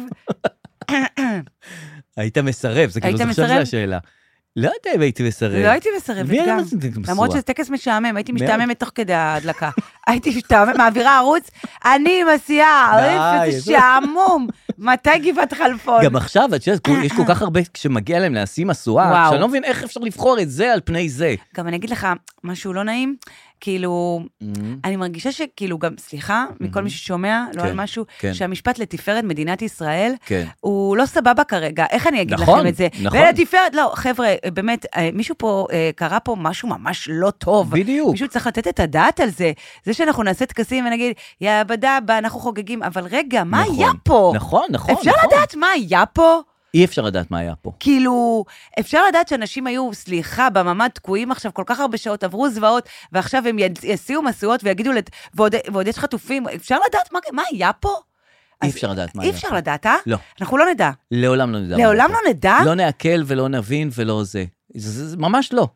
B: היית מסרב, זה כאילו, עכשיו זה השאלה. לא יודע אם הייתי מסרב.
C: לא הייתי מסרבת גם. למרות שזה טקס משעמם, הייתי משתעממת תוך כדי ההדלקה. הייתי משתעממת, מעבירה ערוץ, אני מסיעה, איזה שעמום. מתי גבעת חלפון?
B: גם עכשיו, את יודעת, יש כל כך הרבה כשמגיע להם להשים משואה, שאני לא מבין איך אפשר לבחור את זה על פני זה.
C: גם אני אגיד לך משהו לא נעים, כאילו, אני מרגישה שכאילו גם, סליחה, מכל מי ששומע, לא על משהו, שהמשפט לתפארת מדינת ישראל, הוא לא סבבה כרגע, איך אני אגיד לכם את זה?
B: נכון,
C: ולתפארת, לא, חבר'ה, באמת, מישהו פה, קרא פה משהו ממש לא טוב.
B: בדיוק.
C: מישהו צריך לתת את הדעת על זה. זה שאנחנו נעשה טקסים ונגיד, יא בדאבא, אנחנו חוגגים, אבל רגע, מה היה פה?
B: נכון, נכון.
C: אפשר לדעת מה היה פה?
B: אי אפשר לדעת מה היה פה.
C: כאילו, אפשר לדעת שאנשים היו, סליחה, בממד תקועים עכשיו כל כך הרבה שעות, עברו זוועות, ועכשיו הם יסיעו משואות ויגידו, לת... ועוד, ועוד יש חטופים, אפשר לדעת מה, מה היה פה?
B: אי אפשר לדעת מה היה
C: פה. אי אפשר לדעת, אה? לא. אנחנו לא נדע.
B: לעולם לא נדע.
C: לעולם לא נדע?
B: לא נעכל ולא נבין ולא זה. זה, זה ממש לא.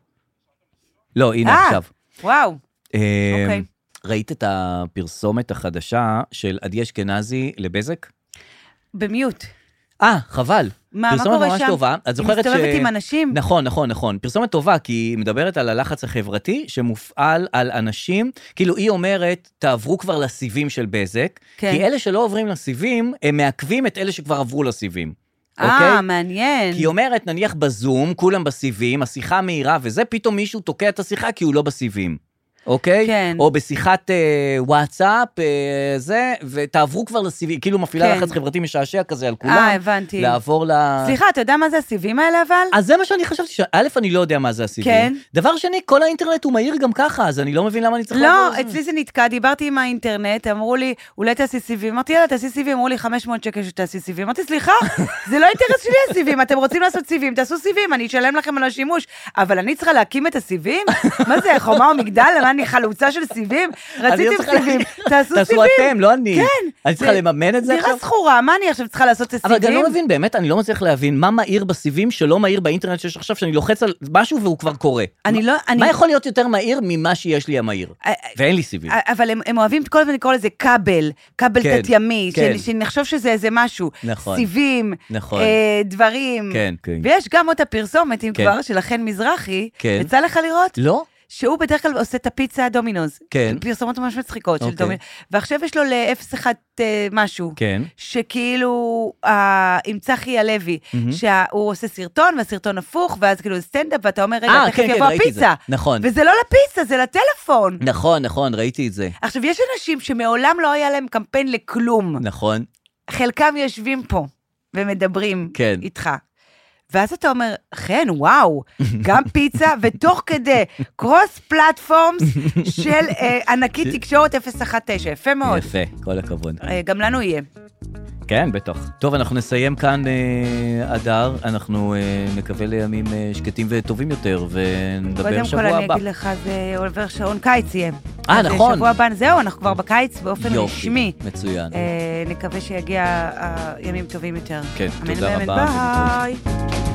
B: לא, הנה עכשיו.
C: וואו. אוקיי.
B: ראית את הפרסומת החדשה של עדי אשכנזי לבזק?
C: במיוט.
B: אה, חבל.
C: מה, מה קורה שם?
B: טובה. את זוכרת
C: היא מסתובבת עם אנשים?
B: נכון, נכון, נכון. פרסומת טובה, כי היא מדברת על הלחץ החברתי שמופעל על אנשים, כאילו היא אומרת, תעברו כבר לסיבים של בזק,
C: כן.
B: כי אלה שלא עוברים לסיבים, הם מעכבים את אלה שכבר עברו לסיבים.
C: אה,
B: אוקיי?
C: מעניין.
B: כי היא אומרת, נניח בזום, כולם בסיבים, השיחה מהירה וזה, פתאום מישהו תוקע את השיחה כי הוא לא בסיבים. אוקיי?
C: כן.
B: או בשיחת אה, וואטסאפ, אה, זה, ותעברו כבר לסיבים, כאילו מפעילה
C: כן.
B: לחץ חברתי משעשע כזה על כולם.
C: אה, הבנתי.
B: לעבור ל...
C: סליחה, אתה יודע מה זה הסיבים האלה אבל?
B: אז זה מה שאני חשבתי, ש... א', אני לא יודע מה זה הסיבים.
C: כן.
B: דבר שני, כל האינטרנט הוא מהיר גם ככה, אז אני לא מבין למה אני צריך...
C: לא, אצלי זה נתקע, דיברתי עם האינטרנט, אמרו לי, אולי תעשי סיבים, אמרתי, יאללה, תעשי סיבים, אמרו לי חמש מאות שקל שתעשי סיבים, אמרתי, סליחה, זה לא אינטרס שלי הסיבים, אתם רוצים לעשות סיבים, תעשו סיבים, אני אשלם לכם על השימוש, אבל אני צריכה להקים את הסיבים? מה זה, חומה או מגדל? למה אני חלוצה של סיבים? רציתם סיבים, תעשו סיבים.
B: תעשו אתם, לא אני.
C: כן.
B: אני צריכה לממן את זה עכשיו?
C: דירה סחורה, מה אני עכשיו צריכה לעשות את הסיבים?
B: אבל גם לא מבין, באמת, אני לא מצליח להבין מה מהיר בסיבים שלא מהיר באינטרנט שיש עכשיו, שאני לוחץ על משהו והוא כבר קורה.
C: אני לא...
B: מה יכול להיות יותר מהיר ממה שיש לי המהיר? ואין לי סיבים.
C: אבל הם אוהבים כל הזמן לקרוא לזה כבל, כבל תת ימי, שנחשוב שזה איזה משהו.
B: נכון.
C: סיבים, דברים.
B: כן, כן.
C: ויש גם אותה פרסומת, אם כבר, של החן מזרחי. יצא לך לראות?
B: לא.
C: שהוא בדרך כלל עושה את הפיצה דומינוז.
B: כן.
C: פרסומות ממש מצחיקות של דומינוז. ועכשיו יש לו ל-אפס אחת משהו.
B: כן.
C: שכאילו, עם צחי הלוי, שהוא עושה סרטון, והסרטון הפוך, ואז כאילו סטנדאפ, ואתה אומר, רגע, תכף יבוא הפיצה.
B: נכון.
C: וזה לא לפיצה, זה לטלפון.
B: נכון, נכון, ראיתי את זה.
C: עכשיו, יש אנשים שמעולם לא היה להם קמפיין לכלום.
B: נכון.
C: חלקם יושבים פה, ומדברים איתך. ואז אתה אומר, כן, וואו, גם פיצה, ותוך כדי קרוס פלטפורמס של ענקית תקשורת אפס אחת תשע, יפה מאוד.
B: יפה, כל הכבוד.
C: גם לנו יהיה.
B: כן, בטח. טוב, אנחנו נסיים כאן, אה, אדר, אנחנו אה, נקווה לימים אה, שקטים וטובים יותר, ונדבר שבוע הבא.
C: קודם כל אני אגיד לך, זה עובר שעון קיץ יהיה.
B: אה, נכון.
C: שבוע הבא, זהו, אנחנו כבר בקיץ באופן
B: יופי,
C: רשמי.
B: מצוין.
C: אה, נקווה שיגיע הימים טובים יותר.
B: כן,
C: אמן
B: תודה
C: ואמן,
B: רבה.
C: ביי.